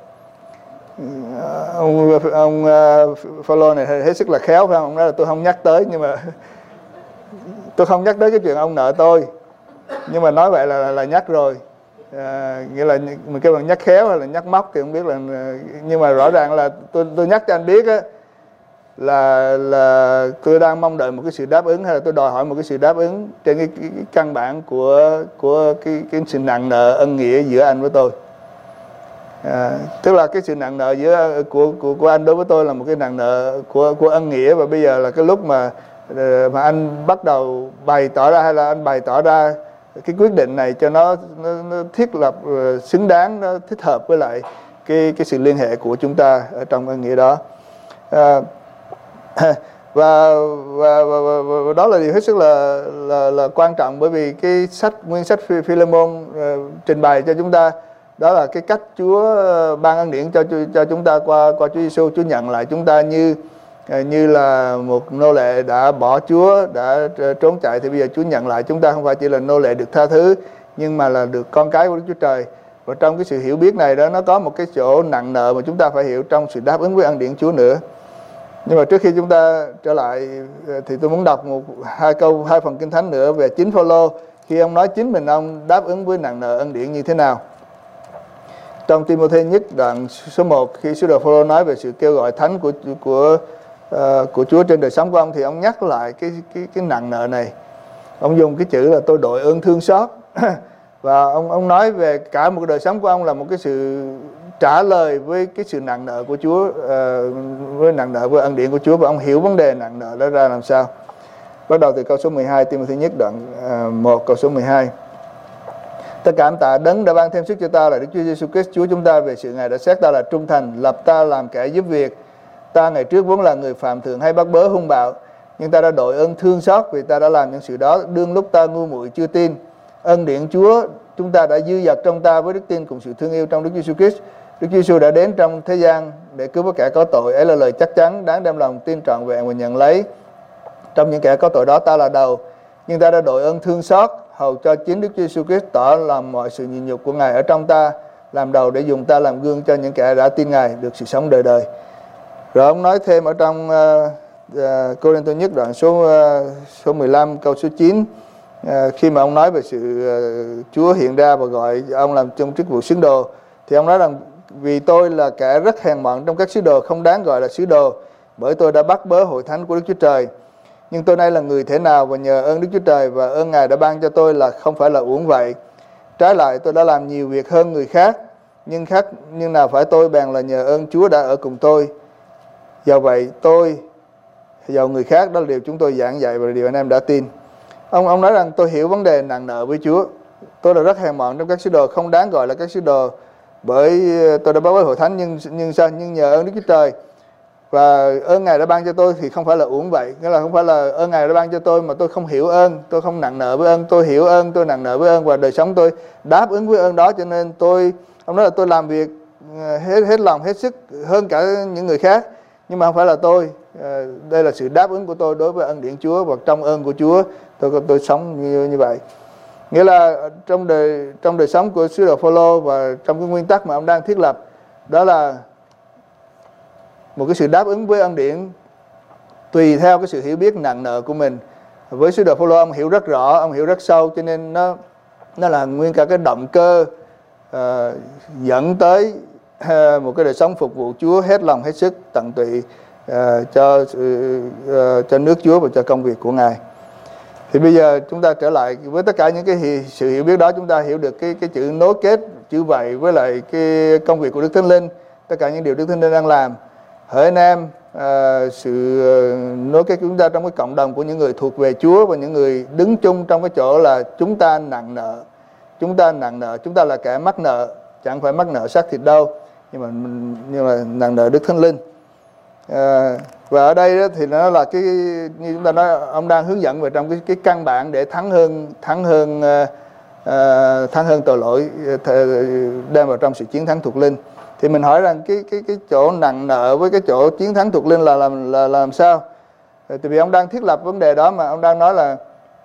Ông, ông uh, Phôlô này hết sức là khéo, phải không? Ông nói là tôi không nhắc tới, nhưng mà tôi không nhắc tới cái chuyện ông nợ tôi, nhưng mà nói vậy là là, là nhắc rồi. À, nghĩa là mình kêu bằng nhắc khéo hay là nhắc móc thì không biết là, nhưng mà rõ ràng là tôi tôi nhắc cho anh biết á, là là tôi đang mong đợi một cái sự đáp ứng, hay là tôi đòi hỏi một cái sự đáp ứng trên cái, cái, cái căn bản của của cái cái sự nặng nợ ân nghĩa giữa anh với tôi. À, tức là cái sự nặng nợ giữa của của của anh đối với tôi là một cái nặng nợ của của ân nghĩa, và bây giờ là cái lúc mà mà anh bắt đầu bày tỏ ra, hay là anh bày tỏ ra cái quyết định này cho nó, nó, nó thiết lập, xứng đáng, nó thích hợp với lại cái cái sự liên hệ của chúng ta ở trong ơn nghĩa đó. À, và, và, và, và, và đó là điều hết sức là là, là quan trọng, bởi vì cái sách nguyên sách Phi-lê-môn uh, trình bày cho chúng ta đó là cái cách Chúa ban ân điển cho cho chúng ta qua qua Chúa Giêsu. Chúa nhận lại chúng ta như như là một nô lệ đã bỏ Chúa, đã trốn chạy, thì bây giờ Chúa nhận lại chúng ta không phải chỉ là nô lệ được tha thứ, nhưng mà là được con cái của Đức Chúa Trời. Và trong cái sự hiểu biết này đó, nó có một cái chỗ nặng nợ mà chúng ta phải hiểu trong sự đáp ứng với ân điển Chúa nữa. Nhưng mà trước khi chúng ta trở lại thì tôi muốn đọc một hai câu hai phần Kinh Thánh nữa về chính Phao-lô, khi ông nói chính mình ông đáp ứng với nặng nợ ân điển như thế nào. Trong Ti-mô-thê nhất đoạn số một, khi sứ đồ Phao-lô nói về sự kêu gọi thánh của của uh, của Chúa trên đời sống của ông, thì ông nhắc lại cái cái cái nặng nợ này. Ông dùng cái chữ là tôi đội ơn thương xót và ông ông nói về cả một đời sống của ông là một cái sự trả lời với cái sự nặng nợ của Chúa, uh, với nặng nợ với ân điển của Chúa, và ông hiểu vấn đề nặng nợ đó ra làm sao. Bắt đầu từ câu số mười hai, Ti-mô-thê nhất đoạn uh, một câu số mười hai. Ta cảm tạ Đấng đã ban thêm sức cho ta là Đức Chúa Giêsu Christ Chúa chúng ta, về sự Ngài đã xét ta là trung thành, lập ta làm kẻ giúp việc. Ta ngày trước vốn là người phạm thượng hay bắt bớ hung bạo, nhưng ta đã đội ơn thương xót vì ta đã làm những sự đó đương lúc ta ngu muội chưa tin. Ân điển Chúa chúng ta đã dư dật trong ta với đức tin cùng sự thương yêu trong Đức Giêsu Christ. Đức Chúa Giêsu đã đến trong thế gian để cứu vớt kẻ có tội, ấy là lời chắc chắn đáng đem lòng tin trọn vẹn và nhận lấy. Trong những kẻ có tội đó ta là đầu, nhưng ta đã đội ơn thương xót hầu cho chính Đức Chúa Giêsu Christ tỏ làm mọi sự nhịn nhục của Ngài ở trong ta, làm đầu để dùng ta làm gương cho những kẻ đã tin Ngài được sự sống đời đời. Rồi ông nói thêm ở trong uh, uh, Cô-rinh-tô nhất đoạn số uh, số mười lăm câu số chín, uh, khi mà ông nói về sự uh, Chúa hiện ra và gọi ông làm trong chức vụ sứ đồ, thì ông nói rằng vì tôi là kẻ rất hèn mọn trong các sứ đồ, không đáng gọi là sứ đồ, bởi tôi đã bắt bớ hội thánh của Đức Chúa Trời. Nhưng tôi nay là người thế nào, và nhờ ơn Đức Chúa Trời và ơn Ngài đã ban cho tôi là không phải là uổng vậy. Trái lại tôi đã làm nhiều việc hơn người khác, nhưng khác nhưng nào phải tôi bèn là nhờ ơn Chúa đã ở cùng tôi. Do vậy tôi, dầu người khác, đó là điều chúng tôi giảng dạy và điều anh em đã tin. Ông ông nói rằng tôi hiểu vấn đề nặng nợ với Chúa. Tôi là rất hèn mọn trong các sứ đồ, không đáng gọi là các sứ đồ, bởi tôi đã báo với hội thánh, nhưng nhưng sao? Nhưng nhờ ơn Đức Chúa Trời và ơn Ngài đã ban cho tôi thì không phải là uổng vậy. Nghĩa là không phải là ơn Ngài đã ban cho tôi mà tôi không hiểu ơn, tôi không nặng nợ với ơn. Tôi hiểu ơn, tôi nặng nợ với ơn, và đời sống tôi đáp ứng với ơn đó. Cho nên tôi, ông nói là tôi làm việc hết hết lòng, hết sức hơn cả những người khác. Nhưng mà không phải là tôi. À, đây là sự đáp ứng của tôi đối với ân điển Chúa, và trong ơn của Chúa tôi tôi sống như như vậy. Nghĩa là trong đời trong đời sống của sứ đồ Phao-lô và trong cái nguyên tắc mà ông đang thiết lập, đó là một cái sự đáp ứng với ân điển tùy theo cái sự hiểu biết nặng nợ của mình. Với sứ đồ Phao-lô, ông hiểu rất rõ, ông hiểu rất sâu, cho nên nó nó là nguyên cả cái động cơ uh, dẫn tới uh, một cái đời sống phục vụ Chúa hết lòng, hết sức, tận tụy uh, cho uh, uh, cho nước Chúa và cho công việc của Ngài. Thì bây giờ chúng ta trở lại với tất cả những cái sự hiểu biết đó, chúng ta hiểu được cái cái chữ nối kết chữ vậy với lại cái công việc của Đức Thánh Linh, tất cả những điều Đức Thánh Linh đang làm. Hỡi anh em, à, sự nối kết chúng ta trong cái cộng đồng của những người thuộc về Chúa và những người đứng chung trong cái chỗ là chúng ta nặng nợ, chúng ta nặng nợ, chúng ta là kẻ mắc nợ, chẳng phải mắc nợ xác thịt đâu, nhưng mà nhưng mà nặng nợ Đức Thánh Linh. À, và ở đây đó thì nó là cái như chúng ta nói, ông đang hướng dẫn về trong cái cái căn bản để thắng hơn thắng hơn uh, thắng hơn tội lỗi, đem vào trong sự chiến thắng thuộc linh. Thì mình hỏi rằng cái cái cái chỗ nặng nợ với cái chỗ chiến thắng thuộc linh là làm là, là làm sao? Tại vì ông đang thiết lập vấn đề đó, mà ông đang nói là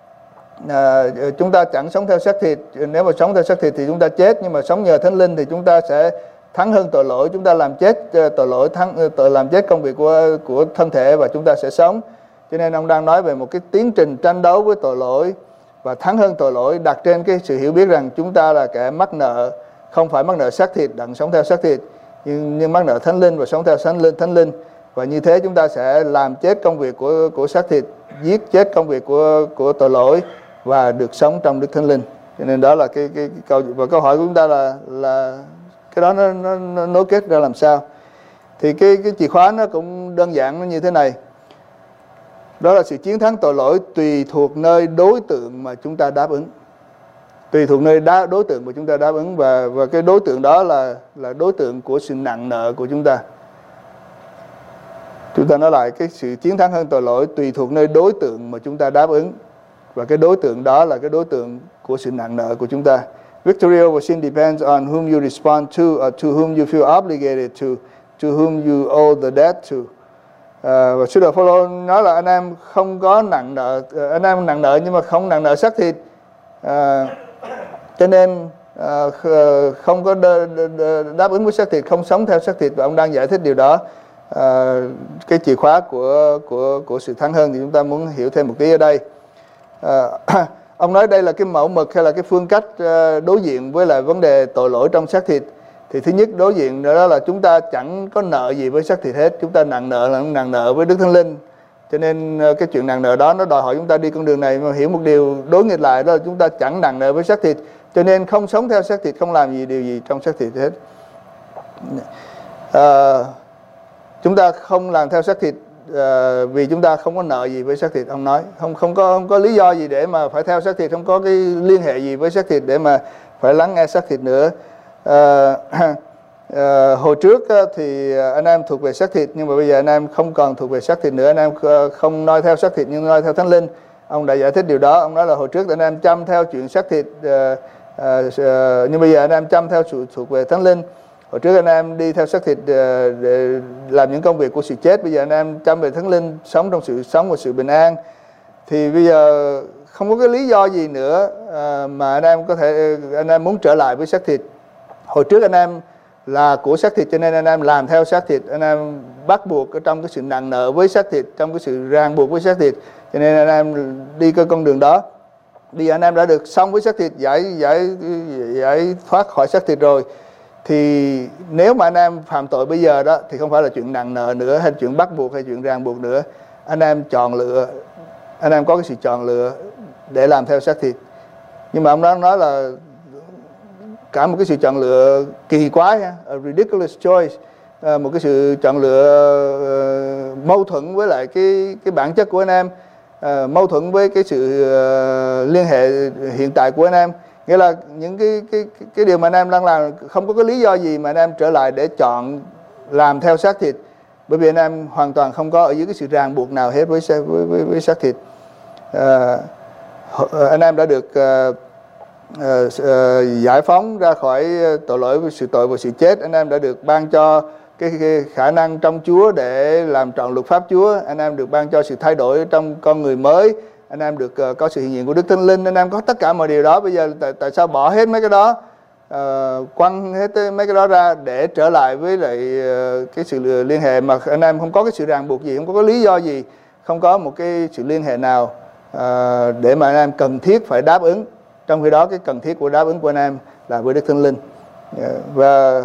à, chúng ta chẳng sống theo xác thịt. Nếu mà sống theo xác thịt thì chúng ta chết, nhưng mà sống nhờ Thánh Linh thì chúng ta sẽ thắng hơn tội lỗi. Chúng ta làm chết tội lỗi, thắng tội làm chết công việc của của thân thể, và chúng ta sẽ sống. Cho nên ông đang nói về một cái tiến trình tranh đấu với tội lỗi và thắng hơn tội lỗi, đặt trên cái sự hiểu biết rằng chúng ta là kẻ mắc nợ, không phải mắc nợ xác thịt đặng sống theo xác thịt, nhưng, nhưng mắc nợ Thánh Linh và sống theo Thánh Linh, Thánh Linh. Và như thế chúng ta sẽ làm chết công việc của của xác thịt, giết chết công việc của của tội lỗi và được sống trong Đức Thánh Linh. Cho nên đó là cái cái, cái câu và câu hỏi của chúng ta là là cái đó nó, nó, nó nối kết ra làm sao? Thì cái cái chìa khóa nó cũng đơn giản, nó như thế này. Đó là sự chiến thắng tội lỗi tùy thuộc nơi đối tượng mà chúng ta đáp ứng. Tùy thuộc nơi đá, đối tượng mà chúng ta đáp ứng, và và cái đối tượng đó là là đối tượng của sự nặng nợ của chúng ta. Chúng ta nói lại, cái sự chiến thắng hơn tội lỗi tùy thuộc nơi đối tượng mà chúng ta đáp ứng, và cái đối tượng đó là cái đối tượng của sự nặng nợ của chúng ta. Victory over sin depends on whom you respond to, or to whom you feel obligated to, to whom you owe the debt to. À, và sứ đồ Phaolô nói là anh em không có nặng nợ, anh em nặng nợ nhưng mà không nặng nợ xác thịt. À, cho nên à, không có đáp ứng với xác thịt, không sống theo xác thịt, và ông đang giải thích điều đó. À, cái chìa khóa của của của sự thắng hơn thì chúng ta muốn hiểu thêm một tí ở đây. À, ông nói đây là cái mẫu mực hay là cái phương cách đối diện với lại vấn đề tội lỗi trong xác thịt. Thì thứ nhất, đối diện đó là chúng ta chẳng có nợ gì với xác thịt hết, chúng ta nặng nợ là nặng nợ với Đức Thánh Linh. Cho nên cái chuyện nặng nợ đó nó đòi hỏi chúng ta đi con đường này, mà hiểu một điều đối nghịch lại, đó là chúng ta chẳng nặng nợ với xác thịt, cho nên không sống theo xác thịt, không làm gì điều gì trong xác thịt hết. À, chúng ta không làm theo xác thịt à, vì chúng ta không có nợ gì với xác thịt. Ông nói không không có không có lý do gì để mà phải theo xác thịt, không có cái liên hệ gì với xác thịt để mà phải lắng nghe xác thịt nữa. À, à, hồi trước thì anh em thuộc về xác thịt, nhưng mà bây giờ anh em không còn thuộc về xác thịt nữa, anh em không noi theo xác thịt nhưng noi theo Thánh Linh. Ông đã giải thích điều đó. Ông nói là hồi trước anh em chăm theo chuyện xác thịt, à, à, nhưng bây giờ anh em chăm theo sự thuộc về Thánh Linh. Hồi trước anh em đi theo xác thịt à, để làm những công việc của sự chết, bây giờ anh em chăm về Thánh Linh, sống trong sự sống và sự bình an. Thì bây giờ không có cái lý do gì nữa à, mà anh em có thể anh em muốn trở lại với xác thịt. Hồi trước anh em là của xác thịt, cho nên anh em làm theo xác thịt, anh em bắt buộc ở trong cái sự nặng nợ với xác thịt, trong cái sự ràng buộc với xác thịt, cho nên anh em đi cái con đường đó. Bây giờ anh em đã được xong với xác thịt, giải giải giải thoát khỏi xác thịt rồi, thì nếu mà anh em phạm tội bây giờ đó thì không phải là chuyện nặng nợ nữa, hay chuyện bắt buộc hay chuyện ràng buộc nữa. Anh em chọn lựa, anh em có cái sự chọn lựa để làm theo xác thịt. Nhưng mà ông đó nói là cả một cái sự chọn lựa kỳ quái, a ridiculous choice, à, một cái sự chọn lựa uh, mâu thuẫn với lại cái cái bản chất của anh em, uh, mâu thuẫn với cái sự uh, liên hệ hiện tại của anh em. Nghĩa là những cái cái cái điều mà anh em đang làm không có cái lý do gì mà anh em trở lại để chọn làm theo xác thịt, bởi vì anh em hoàn toàn không có ở dưới cái sự ràng buộc nào hết với với với, với xác thịt. Uh, anh em đã được uh, Uh, uh, giải phóng ra khỏi tội lỗi với sự tội và sự chết. Anh em đã được ban cho cái, cái khả năng trong Chúa để làm trọn luật pháp Chúa. Anh em được ban cho sự thay đổi trong con người mới. Anh em được uh, có sự hiện diện của Đức Thánh Linh. Anh em có tất cả mọi điều đó. Bây giờ tại, tại sao bỏ hết mấy cái đó, uh, quăng hết mấy cái đó ra để trở lại với lại uh, cái sự liên hệ mà anh em không có cái sự ràng buộc gì, không có cái lý do gì, không có một cái sự liên hệ nào uh, để mà anh em cần thiết phải đáp ứng. Trong khi đó cái cần thiết của đáp ứng của anh em là với Đức Thánh Linh. Và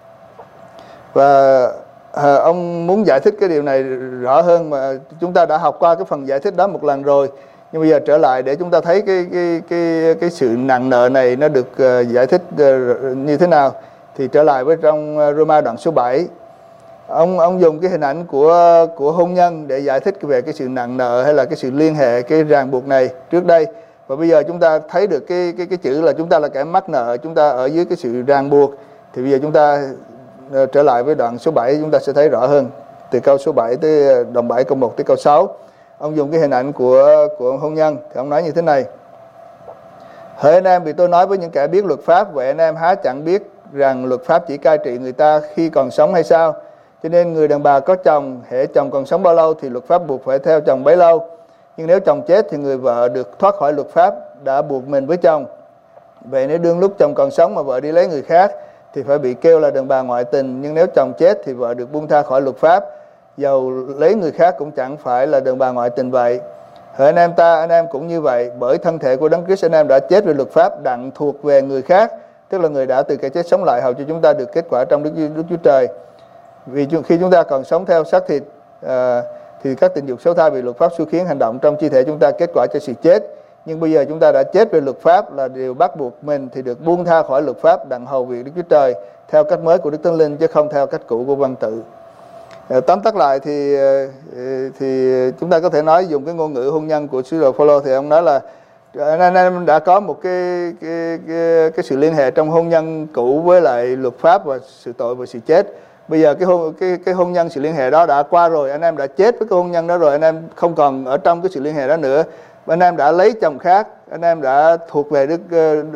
và à, ông muốn giải thích cái điều này rõ hơn, mà chúng ta đã học qua cái phần giải thích đó một lần rồi. Nhưng bây giờ trở lại để chúng ta thấy cái cái cái cái sự nặng nợ này nó được uh, giải thích uh, như thế nào. Thì trở lại với trong Roma đoạn số bảy. Ông ông dùng cái hình ảnh của của hôn nhân để giải thích về cái sự nặng nợ hay là cái sự liên hệ, cái ràng buộc này trước đây. Và bây giờ chúng ta thấy được cái cái cái chữ là chúng ta là kẻ mắc nợ, chúng ta ở dưới cái sự ràng buộc. Thì bây giờ chúng ta uh, trở lại với đoạn số bảy, chúng ta sẽ thấy rõ hơn. Từ câu số bảy tới đoạn bảy câu một tới câu sáu. Ông dùng cái hình ảnh của của hôn nhân thì ông nói như thế này: hỡi anh em, vì tôi nói với những kẻ biết luật pháp, vậy anh em há chẳng biết rằng luật pháp chỉ cai trị người ta khi còn sống hay sao? Cho nên người đàn bà có chồng, hễ chồng còn sống bao lâu thì luật pháp buộc phải theo chồng bấy lâu. Nhưng nếu chồng chết thì người vợ được thoát khỏi luật pháp đã buộc mình với chồng. Vậy nếu đương lúc chồng còn sống mà vợ đi lấy người khác thì phải bị kêu là đàn bà ngoại tình. Nhưng nếu chồng chết thì vợ được buông tha khỏi luật pháp, dầu lấy người khác cũng chẳng phải là đàn bà ngoại tình vậy. Hỡi anh em ta, anh em cũng như vậy, bởi thân thể của Đấng Christ anh em đã chết về luật pháp, đặng thuộc về người khác, tức là người đã từ cái chết sống lại, hầu cho chúng ta được kết quả trong Đức, Đức Chúa Trời. Vì khi chúng ta còn sống theo xác thịt, à, thì các tình dục xấu xa vì luật pháp xui khiến hành động trong chi thể chúng ta kết quả cho sự chết. Nhưng bây giờ chúng ta đã chết về luật pháp, là điều bắt buộc mình thì được buông tha khỏi luật pháp, đặng hầu việc Đức Chúa Trời theo cách mới của Đức Thánh Linh, chứ không theo cách cũ của văn tự. Tóm tắt lại thì thì chúng ta có thể nói dùng cái ngôn ngữ hôn nhân của sứ đồ Phaolô, thì ông nói là anh em đã có một cái cái, cái cái sự liên hệ trong hôn nhân cũ với lại luật pháp và sự tội và sự chết. Bây giờ cái hôn cái cái hôn nhân, sự liên hệ đó đã qua rồi, anh em đã chết với cái hôn nhân đó rồi, anh em không còn ở trong cái sự liên hệ đó nữa. Anh em đã lấy chồng khác, anh em đã thuộc về Đức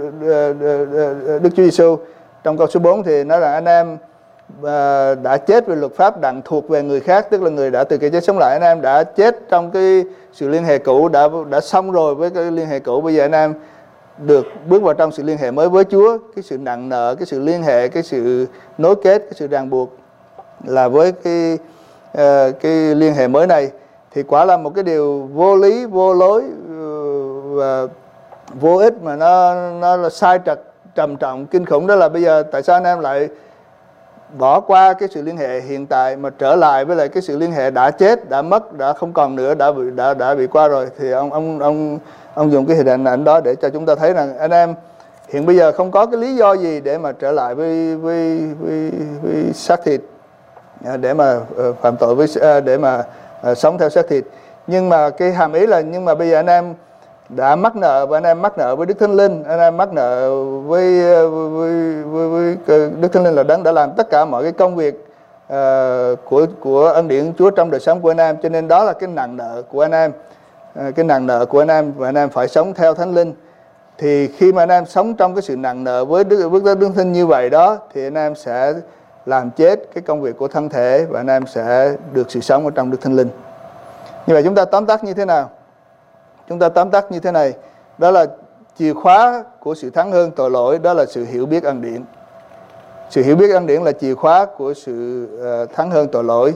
Đức Chúa Giêsu. Trong câu số bốn thì nói là anh em Và đã chết về luật pháp đặng thuộc về người khác, tức là người đã từ cái chết sống lại. Anh em đã chết trong cái sự liên hệ cũ, đã đã xong rồi với cái liên hệ cũ. Bây giờ anh em được bước vào trong sự liên hệ mới với Chúa. Cái sự nặng nợ, cái sự liên hệ, cái sự nối kết, cái sự ràng buộc là với cái uh, cái liên hệ mới này, thì quả là một cái điều vô lý, vô lối và vô ích, mà nó nó là sai trật, trầm trọng, kinh khủng. Đó là bây giờ tại sao anh em lại bỏ qua cái sự liên hệ hiện tại mà trở lại với lại cái sự liên hệ đã chết, đã mất, đã không còn nữa, đã bị đã đã bị qua rồi. Thì ông ông ông ông dùng cái hình ảnh đó để cho chúng ta thấy rằng anh em hiện bây giờ không có cái lý do gì để mà trở lại với với với, với xác thịt, để mà phạm tội với để mà sống theo xác thịt. Nhưng mà cái hàm ý là nhưng mà bây giờ anh em đã mắc nợ, và anh em mắc nợ với Đức Thánh Linh, anh em mắc nợ với, với, với, với Đức Thánh Linh là đấng đã làm tất cả mọi cái công việc uh, của của ân điển Chúa trong đời sống của anh em. Cho nên đó là cái nặng nợ của anh em, uh, cái nặng nợ của anh em, và anh em phải sống theo Thánh Linh. Thì khi mà anh em sống trong cái sự nặng nợ với Đức với Đức Thánh Linh như vậy đó, thì anh em sẽ làm chết cái công việc của thân thể, và anh em sẽ được sự sống ở trong Đức Thánh Linh. Như vậy chúng ta tóm tắt như thế nào? Chúng ta tóm tắt như thế này, đó là chìa khóa của sự thắng hơn tội lỗi, đó là sự hiểu biết ân điển. Sự hiểu biết ân điển là chìa khóa của sự uh, thắng hơn tội lỗi,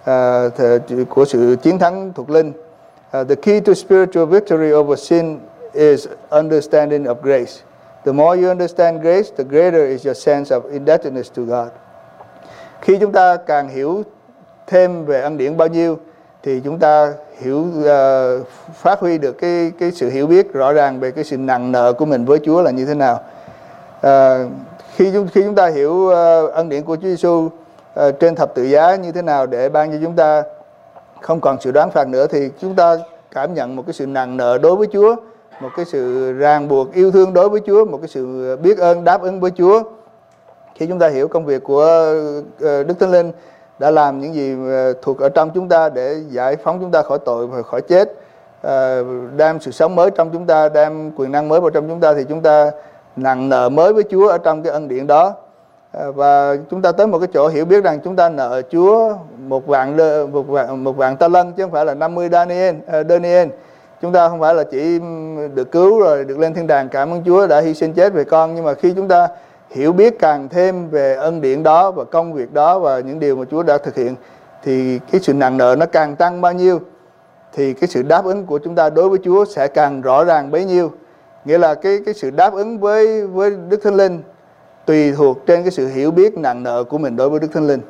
uh, của sự chiến thắng thuộc linh. Uh, the key to spiritual victory over sin is understanding of grace. The more you understand grace, the greater is your sense of indebtedness to God. Khi chúng ta càng hiểu thêm về ân điển bao nhiêu, thì chúng ta hiểu uh, phát huy được cái cái sự hiểu biết rõ ràng về cái sự nặng nợ của mình với Chúa là như thế nào. Uh, khi chúng khi chúng ta hiểu uh, ân điển của Chúa Giêsu uh, trên thập tự giá như thế nào để ban cho chúng ta không còn sự đoán phạt nữa, thì chúng ta cảm nhận một cái sự nặng nợ đối với Chúa, một cái sự ràng buộc yêu thương đối với Chúa, một cái sự biết ơn đáp ứng với Chúa. Khi chúng ta hiểu công việc của uh, Đức Thánh Linh đã làm những gì thuộc ở trong chúng ta để giải phóng chúng ta khỏi tội và khỏi chết, đem sự sống mới trong chúng ta, đem quyền năng mới vào trong chúng ta, thì chúng ta nặng nợ mới với Chúa ở trong cái ân điển đó. Và chúng ta tới một cái chỗ hiểu biết rằng chúng ta nợ Chúa một vạn một vạn một vạn ta lân, chứ không phải là năm mươi Daniel. Daniel chúng ta không phải là chỉ được cứu rồi được lên thiên đàng cảm ơn Chúa đã hy sinh chết về con, nhưng mà khi chúng ta hiểu biết càng thêm về ân điển đó và công việc đó và những điều mà Chúa đã thực hiện, thì cái sự nặng nợ nó càng tăng bao nhiêu, thì cái sự đáp ứng của chúng ta đối với Chúa sẽ càng rõ ràng bấy nhiêu. Nghĩa là cái cái sự đáp ứng với với Đức Thánh Linh tùy thuộc trên cái sự hiểu biết nặng nợ của mình đối với Đức Thánh Linh.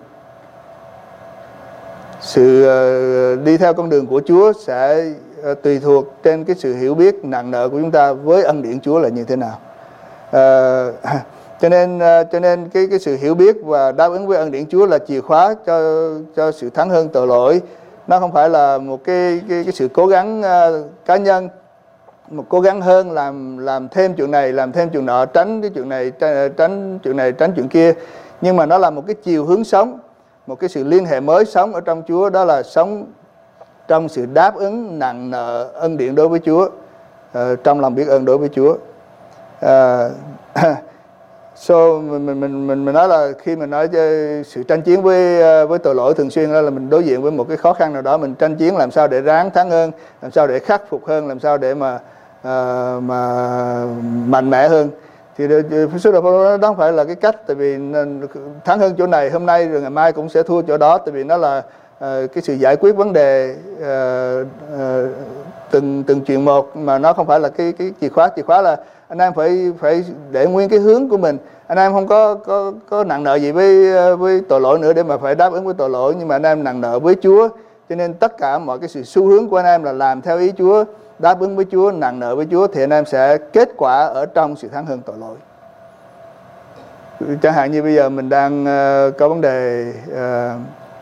Sự uh, đi theo con đường của Chúa sẽ uh, tùy thuộc trên cái sự hiểu biết nặng nợ của chúng ta với ân điển Chúa là như thế nào. Uh, cho nên cho nên cái cái sự hiểu biết và đáp ứng với ân điển Chúa là chìa khóa cho cho sự thắng hơn tội lỗi. Nó không phải là một cái cái cái sự cố gắng uh, cá nhân, một cố gắng hơn làm làm thêm chuyện này, làm thêm chuyện nọ, tránh cái chuyện này, tránh chuyện này, tránh chuyện kia, nhưng mà nó là một cái chiều hướng sống, một cái sự liên hệ mới sống ở trong Chúa, đó là sống trong sự đáp ứng nặng nợ ân điển đối với Chúa, uh, trong lòng biết ơn đối với Chúa. Uh, So mình mình mình mình mình nói là khi mình nói sự tranh chiến với với tội lỗi thường xuyên đó là mình đối diện với một cái khó khăn nào đó, mình tranh chiến làm sao để ráng thắng hơn, làm sao để khắc phục hơn, làm sao để mà uh, mà mạnh mẽ hơn. Thì sứ đồ Phaolô đó không phải là cái cách, tại vì thắng hơn chỗ này hôm nay rồi ngày mai cũng sẽ thua chỗ đó, tại vì nó là uh, cái sự giải quyết vấn đề uh, uh, từng từng chuyện một, mà nó không phải là cái cái chìa khóa. Chìa khóa là anh em phải phải để nguyên cái hướng của mình. Anh em không có có có nặng nợ gì với với tội lỗi nữa để mà phải đáp ứng với tội lỗi, nhưng mà anh em nặng nợ với Chúa, cho nên tất cả mọi cái sự xu hướng của anh em là làm theo ý Chúa, đáp ứng với Chúa, nặng nợ với Chúa, thì anh em sẽ kết quả ở trong sự thắng hơn tội lỗi. Chẳng hạn như bây giờ mình đang uh, có vấn đề uh,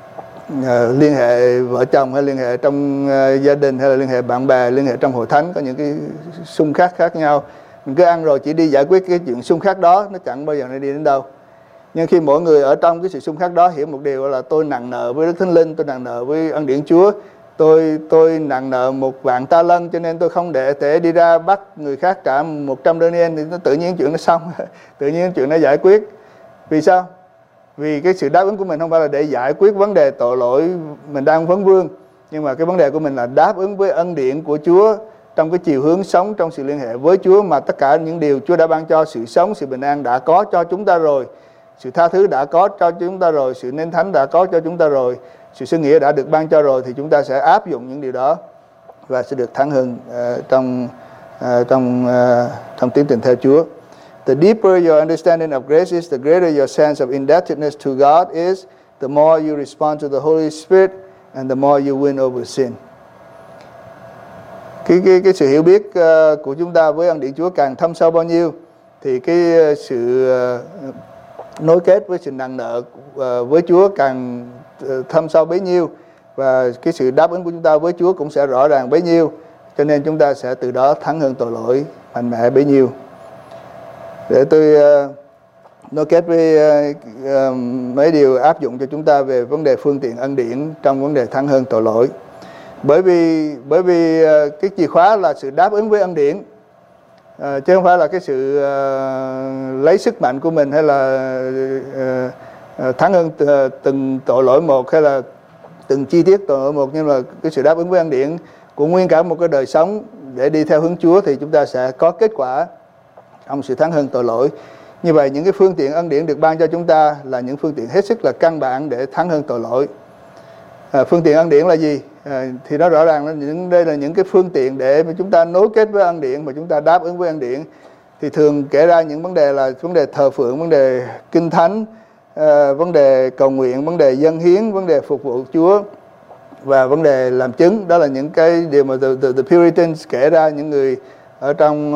uh, liên hệ vợ chồng hay liên hệ trong uh, gia đình hay là liên hệ bạn bè, liên hệ trong hội thánh có những cái xung khắc khác nhau. Mình cứ ăn rồi chỉ đi giải quyết cái chuyện xung khắc đó, nó chẳng bao giờ nó đi đến đâu. Nhưng khi mỗi người ở trong cái sự xung khắc đó hiểu một điều là tôi nặng nợ với Đức Thánh Linh, tôi nặng nợ với ân điển Chúa, tôi tôi nặng nợ một vạn ta lân, cho nên tôi không để thể đi ra bắt người khác trả một trăm đô niên, thì nó tự nhiên chuyện nó xong, tự nhiên chuyện nó giải quyết. Vì sao? Vì cái sự đáp ứng của mình không phải là để giải quyết vấn đề tội lỗi mình đang vấn vương, nhưng mà cái vấn đề của mình là đáp ứng với ân điển của Chúa trong cái chiều hướng sống trong sự liên hệ với Chúa, mà tất cả những điều Chúa đã ban cho, sự sống, sự bình an đã có cho chúng ta rồi, sự tha thứ đã có cho chúng ta rồi, sự nên thánh đã có cho chúng ta rồi, sự xưng nghĩa đã được ban cho rồi, thì chúng ta sẽ áp dụng những điều đó và sẽ được thắng hơn uh, trong uh, trong uh, trong tiến trình theo Chúa. The deeper your understanding of grace is, the greater your sense of indebtedness to God is, the more you respond to the Holy Spirit, and the more you win over sin. Cái cái cái sự hiểu biết uh, của chúng ta với ân điển Chúa càng thâm sâu bao nhiêu, thì cái uh, sự uh, nối kết với sự nặng nợ uh, với Chúa càng uh, thâm sâu bấy nhiêu, và cái sự đáp ứng của chúng ta với Chúa cũng sẽ rõ ràng bấy nhiêu, cho nên chúng ta sẽ từ đó thắng hơn tội lỗi mạnh mẽ bấy nhiêu. Để tôi uh, nối kết với uh, uh, mấy điều áp dụng cho chúng ta về vấn đề phương tiện ân điển trong vấn đề thắng hơn tội lỗi. Bởi vì bởi vì uh, cái chìa khóa là sự đáp ứng với ân điển, uh, chứ không phải là cái sự uh, lấy sức mạnh của mình hay là uh, uh, thắng hơn t- từng tội lỗi một, hay là từng chi tiết tội lỗi một, nhưng mà cái sự đáp ứng với ân điển của nguyên cả một cái đời sống để đi theo hướng Chúa, thì chúng ta sẽ có kết quả trong sự thắng hơn tội lỗi. Như vậy những cái phương tiện ân điển được ban cho chúng ta là những phương tiện hết sức là căn bản để thắng hơn tội lỗi. À, phương tiện ân điển là gì? À, thì nó rõ ràng là những đây là những cái phương tiện để mà chúng ta nối kết với ân điển, mà chúng ta đáp ứng với ân điển. Thì thường kể ra những vấn đề là vấn đề thờ phượng, vấn đề kinh thánh, à, vấn đề cầu nguyện, vấn đề dâng hiến, vấn đề phục vụ Chúa và vấn đề làm chứng. Đó là những cái điều mà the, the, the Puritans kể ra, những người ở trong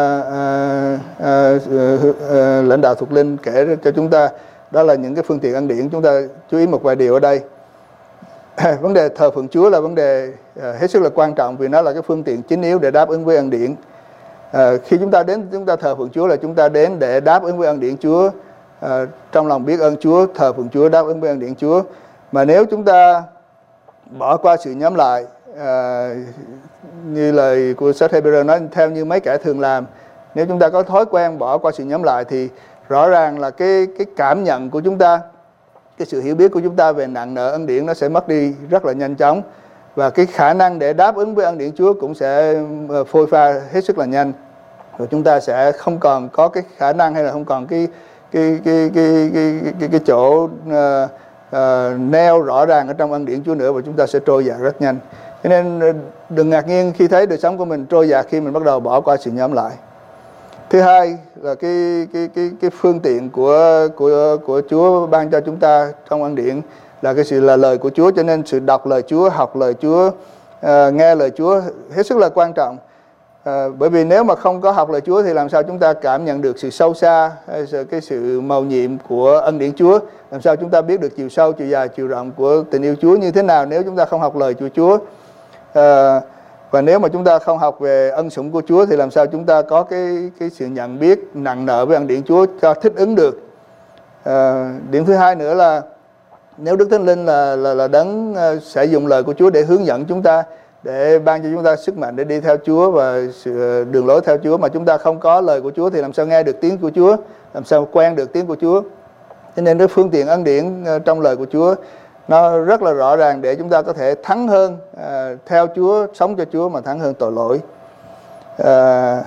uh, uh, uh, uh, uh, lãnh đạo thuộc linh kể cho chúng ta. Đó là những cái phương tiện ân điển. Chúng ta chú ý một vài điều ở đây. Vấn đề thờ phượng Chúa là vấn đề uh, hết sức là quan trọng, vì nó là cái phương tiện chính yếu để đáp ứng với ân điển. Uh, khi chúng ta đến chúng ta thờ phượng Chúa là chúng ta đến để đáp ứng với ân điển Chúa, uh, trong lòng biết ơn Chúa, thờ phượng Chúa, đáp ứng với ân điển Chúa. Mà nếu chúng ta bỏ qua sự nhóm lại, uh, như lời của sách Hebrew nói, theo như mấy kẻ thường làm, nếu chúng ta có thói quen bỏ qua sự nhóm lại, thì rõ ràng là cái cái cảm nhận của chúng ta, cái sự hiểu biết của chúng ta về nặng nợ ân điển nó sẽ mất đi rất là nhanh chóng, và cái khả năng để đáp ứng với ân điển Chúa cũng sẽ phôi pha hết sức là nhanh, rồi chúng ta sẽ không còn có cái khả năng hay là không còn cái cái cái cái cái cái, cái, cái chỗ uh, uh, neo rõ ràng ở trong ân điển Chúa nữa, và chúng ta sẽ trôi dạt rất nhanh. Cho nên đừng ngạc nhiên khi thấy đời sống của mình trôi dạt khi mình bắt đầu bỏ qua sự nhóm lại. Thứ hai là cái cái cái cái phương tiện của của của Chúa ban cho chúng ta trong ân điển là cái sự là lời của Chúa, cho nên sự đọc lời Chúa, học lời Chúa, uh, nghe lời Chúa hết sức là quan trọng. Uh, bởi vì nếu mà không có học lời Chúa thì làm sao chúng ta cảm nhận được sự sâu xa, hay cái sự mầu nhiệm của ân điển Chúa? Làm sao chúng ta biết được chiều sâu, chiều dài, chiều rộng của tình yêu Chúa như thế nào nếu chúng ta không học lời của Chúa? À, và nếu mà chúng ta không học về ân sủng của Chúa thì làm sao chúng ta có cái cái sự nhận biết nặng nợ với ân điển Chúa cho thích ứng được? À, điểm thứ hai nữa là nếu Đức Thánh Linh là là là đấng sẽ dùng lời của Chúa để hướng dẫn chúng ta, để ban cho chúng ta sức mạnh để đi theo Chúa và sự đường lối theo Chúa, mà chúng ta không có lời của Chúa thì làm sao nghe được tiếng của Chúa, làm sao quen được tiếng của Chúa? Cho nên cái phương tiện ân điển trong lời của Chúa nó rất là rõ ràng để chúng ta có thể thắng hơn, à, theo Chúa, sống cho Chúa mà thắng hơn tội lỗi. À,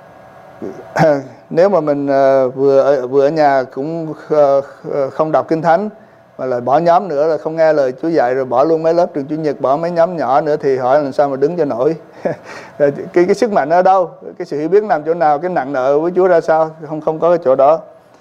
nếu mà mình à, vừa vừa ở nhà cũng à, không đọc Kinh Thánh, mà lại bỏ nhóm nữa, là không nghe lời Chúa dạy, rồi bỏ luôn mấy lớp trường Chủ nhật, bỏ mấy nhóm nhỏ nữa, thì hỏi làm sao mà đứng cho nổi? cái cái sức mạnh ở đâu? Cái sự hiểu biết nằm chỗ nào? Cái nặng nợ với Chúa ra sao? Không không có cái chỗ đó.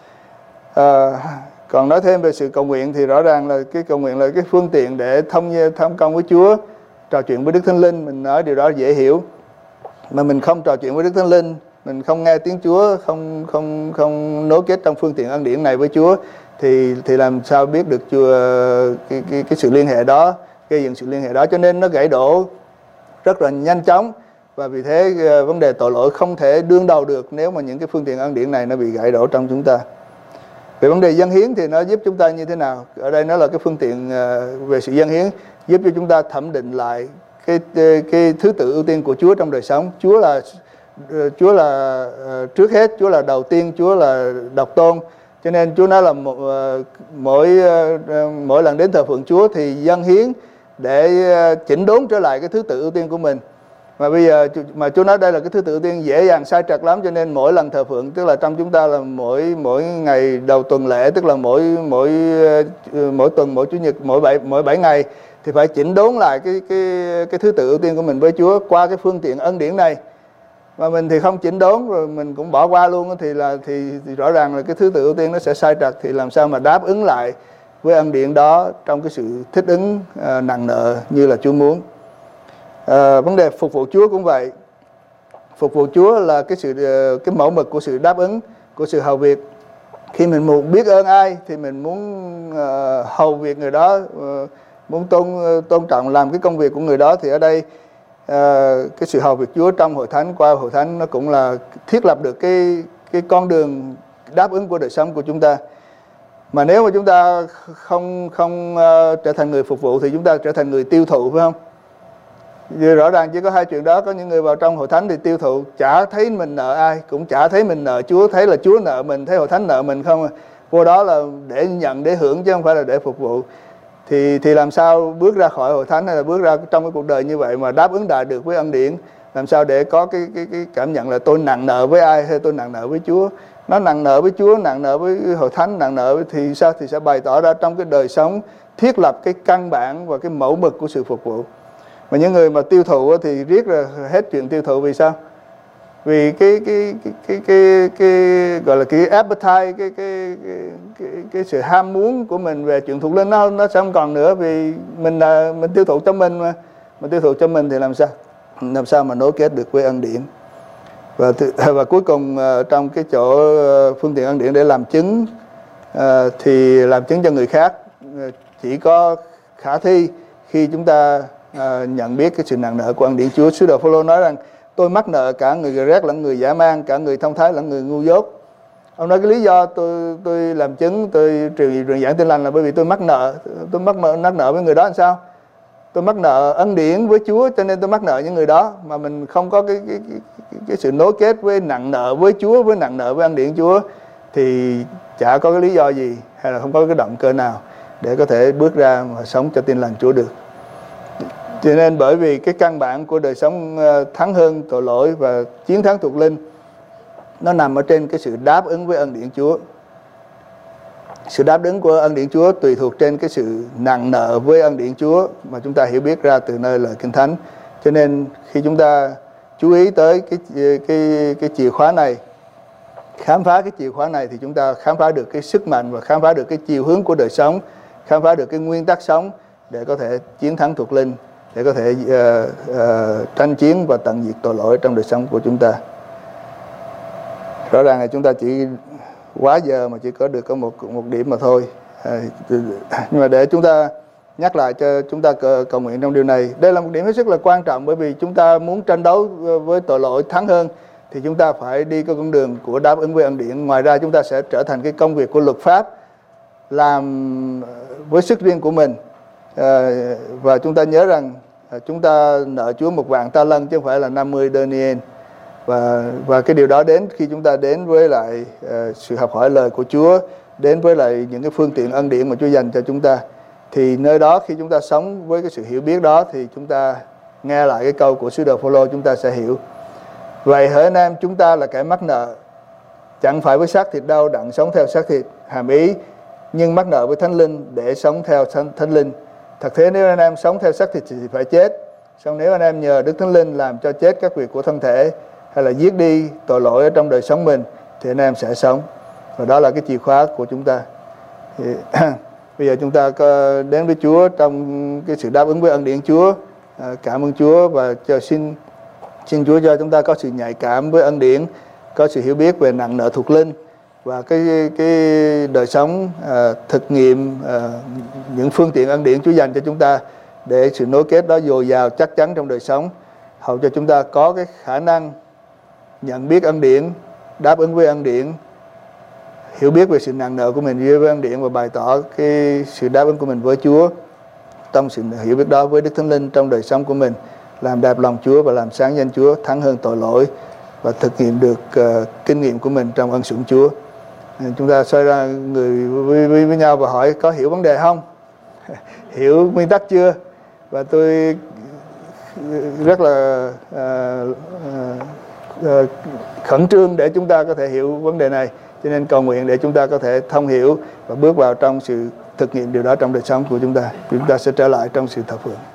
À, còn nói thêm về sự cầu nguyện thì rõ ràng là cái cầu nguyện là cái phương tiện để thông thông công với Chúa, trò chuyện với Đức Thánh Linh. Mình nói điều đó dễ hiểu. Mà mình không trò chuyện với Đức Thánh Linh, mình không nghe tiếng Chúa, không không không nối kết trong phương tiện ân điển này với Chúa, thì thì làm sao biết được Chúa cái cái cái sự liên hệ đó, gây dựng sự liên hệ đó, cho nên nó gãy đổ rất là nhanh chóng. Và vì thế vấn đề tội lỗi không thể đương đầu được nếu mà những cái phương tiện ân điển này nó bị gãy đổ trong chúng ta. Về vấn đề dâng hiến thì nó giúp chúng ta như thế nào? Ở đây nó là cái phương tiện về sự dâng hiến, giúp cho chúng ta thẩm định lại cái cái thứ tự ưu tiên của Chúa trong đời sống. Chúa là Chúa là trước hết, Chúa là đầu tiên, Chúa là độc tôn. Cho nên Chúa nói là mỗi mỗi lần đến thờ phượng Chúa thì dâng hiến để chỉnh đốn trở lại cái thứ tự ưu tiên của mình. Mà bây giờ mà Chúa nói đây là cái thứ tự ưu tiên dễ dàng sai trật lắm, cho nên mỗi lần thờ phượng, tức là trong chúng ta là mỗi mỗi ngày đầu tuần lễ, tức là mỗi mỗi mỗi tuần, mỗi chủ nhật, mỗi bảy mỗi bảy ngày thì phải chỉnh đốn lại cái cái cái thứ tự ưu tiên của mình với Chúa qua cái phương tiện ân điển này. Mà mình thì không chỉnh đốn rồi mình cũng bỏ qua luôn thì là thì, thì rõ ràng là cái thứ tự ưu tiên nó sẽ sai trật, thì làm sao mà đáp ứng lại với ân điển đó trong cái sự thích ứng uh, nặng nợ như là Chúa muốn. À, vấn đề phục vụ Chúa cũng vậy. Phục vụ Chúa là cái sự cái mẫu mực của sự đáp ứng, của sự hầu việc. Khi mình muốn biết ơn ai thì mình muốn uh, hầu việc người đó, uh, muốn tôn tôn trọng làm cái công việc của người đó, thì ở đây uh, cái sự hầu việc Chúa trong hội thánh, qua hội thánh nó cũng là thiết lập được cái cái con đường đáp ứng của đời sống của chúng ta. Mà nếu mà chúng ta không không uh, trở thành người phục vụ thì chúng ta trở thành người tiêu thụ, phải không? Vì rõ ràng chỉ có hai chuyện đó. Có những người vào trong hội thánh thì tiêu thụ, chả thấy mình nợ ai, cũng chả thấy mình nợ Chúa, thấy là Chúa nợ mình, thấy hội thánh nợ mình không. Vô đó là để nhận, để hưởng chứ không phải là để phục vụ. Thì thì làm sao bước ra khỏi hội thánh hay là bước ra trong cái cuộc đời như vậy mà đáp ứng đại được với ân điển? Làm sao để có cái cái cái cảm nhận là tôi nặng nợ với ai hay tôi nặng nợ với Chúa? Nó nặng nợ với Chúa, nặng nợ với hội thánh, nặng nợ với, thì sao? Thì sẽ bày tỏ ra trong cái đời sống, thiết lập cái căn bản và cái mẫu mực của sự phục vụ. Mà những người mà tiêu thụ thì riết là hết chuyện tiêu thụ. Vì sao? Vì cái cái cái cái cái, cái gọi là cái appetite, cái cái, cái cái cái sự ham muốn của mình về chuyện thuộc linh nó nó sẽ không còn nữa, vì mình là mình tiêu thụ cho mình mà. Mình tiêu thụ cho mình thì làm sao? Làm sao mà nối kết được với ân điển? Và và cuối cùng trong cái chỗ phương tiện ân điển để làm chứng, thì làm chứng cho người khác chỉ có khả thi khi chúng ta À, nhận biết cái sự nặng nợ của ân điển Chúa. Sứ đồ Phôlô nói rằng tôi mắc nợ cả người Gơ-rét lẫn người dã man, cả người thông thái lẫn người ngu dốt. Ông nói cái lý do tôi tôi làm chứng, tôi truyền truyền giảng tin lành là bởi vì tôi mắc nợ. Tôi mắc mắc nợ với người đó làm sao? Tôi mắc nợ ân điển với Chúa, cho nên tôi mắc nợ những người đó. Mà mình không có cái cái cái, cái, cái sự nối kết với nặng nợ với Chúa, với nặng nợ với ân điển Chúa, thì chả có cái lý do gì hay là không có cái động cơ nào để có thể bước ra và sống cho tin lành Chúa được. Cho nên bởi vì cái căn bản của đời sống thắng hơn tội lỗi và chiến thắng thuộc linh nó nằm ở trên cái sự đáp ứng với ân điển Chúa. Sự đáp ứng của ân điển Chúa tùy thuộc trên cái sự nặng nợ với ân điển Chúa mà chúng ta hiểu biết ra từ nơi lời Kinh Thánh. Cho nên khi chúng ta chú ý tới cái cái cái chìa khóa này, khám phá cái chìa khóa này, thì chúng ta khám phá được cái sức mạnh và khám phá được cái chiều hướng của đời sống, khám phá được cái nguyên tắc sống để có thể chiến thắng thuộc linh, để có thể uh, uh, tranh chiến và tận diệt tội lỗi trong đời sống của chúng ta. Rõ ràng là chúng ta chỉ quá giờ mà chỉ có được có một một điểm mà thôi. À, nhưng mà để chúng ta nhắc lại cho chúng ta cầu nguyện trong điều này. Đây là một điểm hết sức là quan trọng, bởi vì chúng ta muốn tranh đấu với tội lỗi thắng hơn thì chúng ta phải đi cái con đường của đáp ứng với ân điển. Ngoài ra chúng ta sẽ trở thành cái công việc của luật pháp, làm với sức riêng của mình. À, và chúng ta nhớ rằng à, chúng ta nợ Chúa một vạn ta lân chứ không phải là năm mươi denier. Và và cái điều đó đến khi chúng ta đến với lại uh, sự học hỏi lời của Chúa, đến với lại những cái phương tiện ân điển mà Chúa dành cho chúng ta, thì nơi đó khi chúng ta sống với cái sự hiểu biết đó thì chúng ta nghe lại cái câu của sứ đồ Phôlô, chúng ta sẽ hiểu. Vậy hỡi anh em, chúng ta là kẻ mắc nợ, chẳng phải với xác thịt đâu đặng sống theo xác thịt, hàm ý nhưng mắc nợ với Thánh Linh để sống theo Thánh Linh. Thật thế, nếu anh em sống theo xác thịt thì phải chết, song nếu anh em nhờ Đức Thánh Linh làm cho chết các việc của thân thể hay là giết đi tội lỗi ở trong đời sống mình thì anh em sẽ sống. Và đó là cái chìa khóa của chúng ta. Thì, bây giờ chúng ta có đến với Chúa trong cái sự đáp ứng với ân điển Chúa. À, cảm ơn Chúa và cho xin xin Chúa cho chúng ta có sự nhạy cảm với ân điển, có sự hiểu biết về nặng nợ thuộc linh, và cái cái đời sống à, thực nghiệm à, những phương tiện ân điển Chúa dành cho chúng ta, để sự nối kết đó dồi dào chắc chắn trong đời sống, hầu cho chúng ta có cái khả năng nhận biết ân điển, đáp ứng với ân điển, hiểu biết về sự nặng nợ của mình với ân điển, và bày tỏ cái sự đáp ứng của mình với Chúa trong sự hiểu biết đó với Đức Thánh Linh trong đời sống của mình, làm đẹp lòng Chúa và làm sáng danh Chúa, thắng hơn tội lỗi, và thực nghiệm được uh, kinh nghiệm của mình trong ân sủng Chúa. Chúng ta xoay ra người với, với, với nhau và hỏi có hiểu vấn đề không? Hiểu nguyên tắc chưa? Và tôi rất là uh, uh, uh, khẩn trương để chúng ta có thể hiểu vấn đề này, cho nên cầu nguyện để chúng ta có thể thông hiểu và bước vào trong sự thực nghiệm điều đó trong đời sống của chúng ta. Chúng ta sẽ trở lại trong sự thập phượng.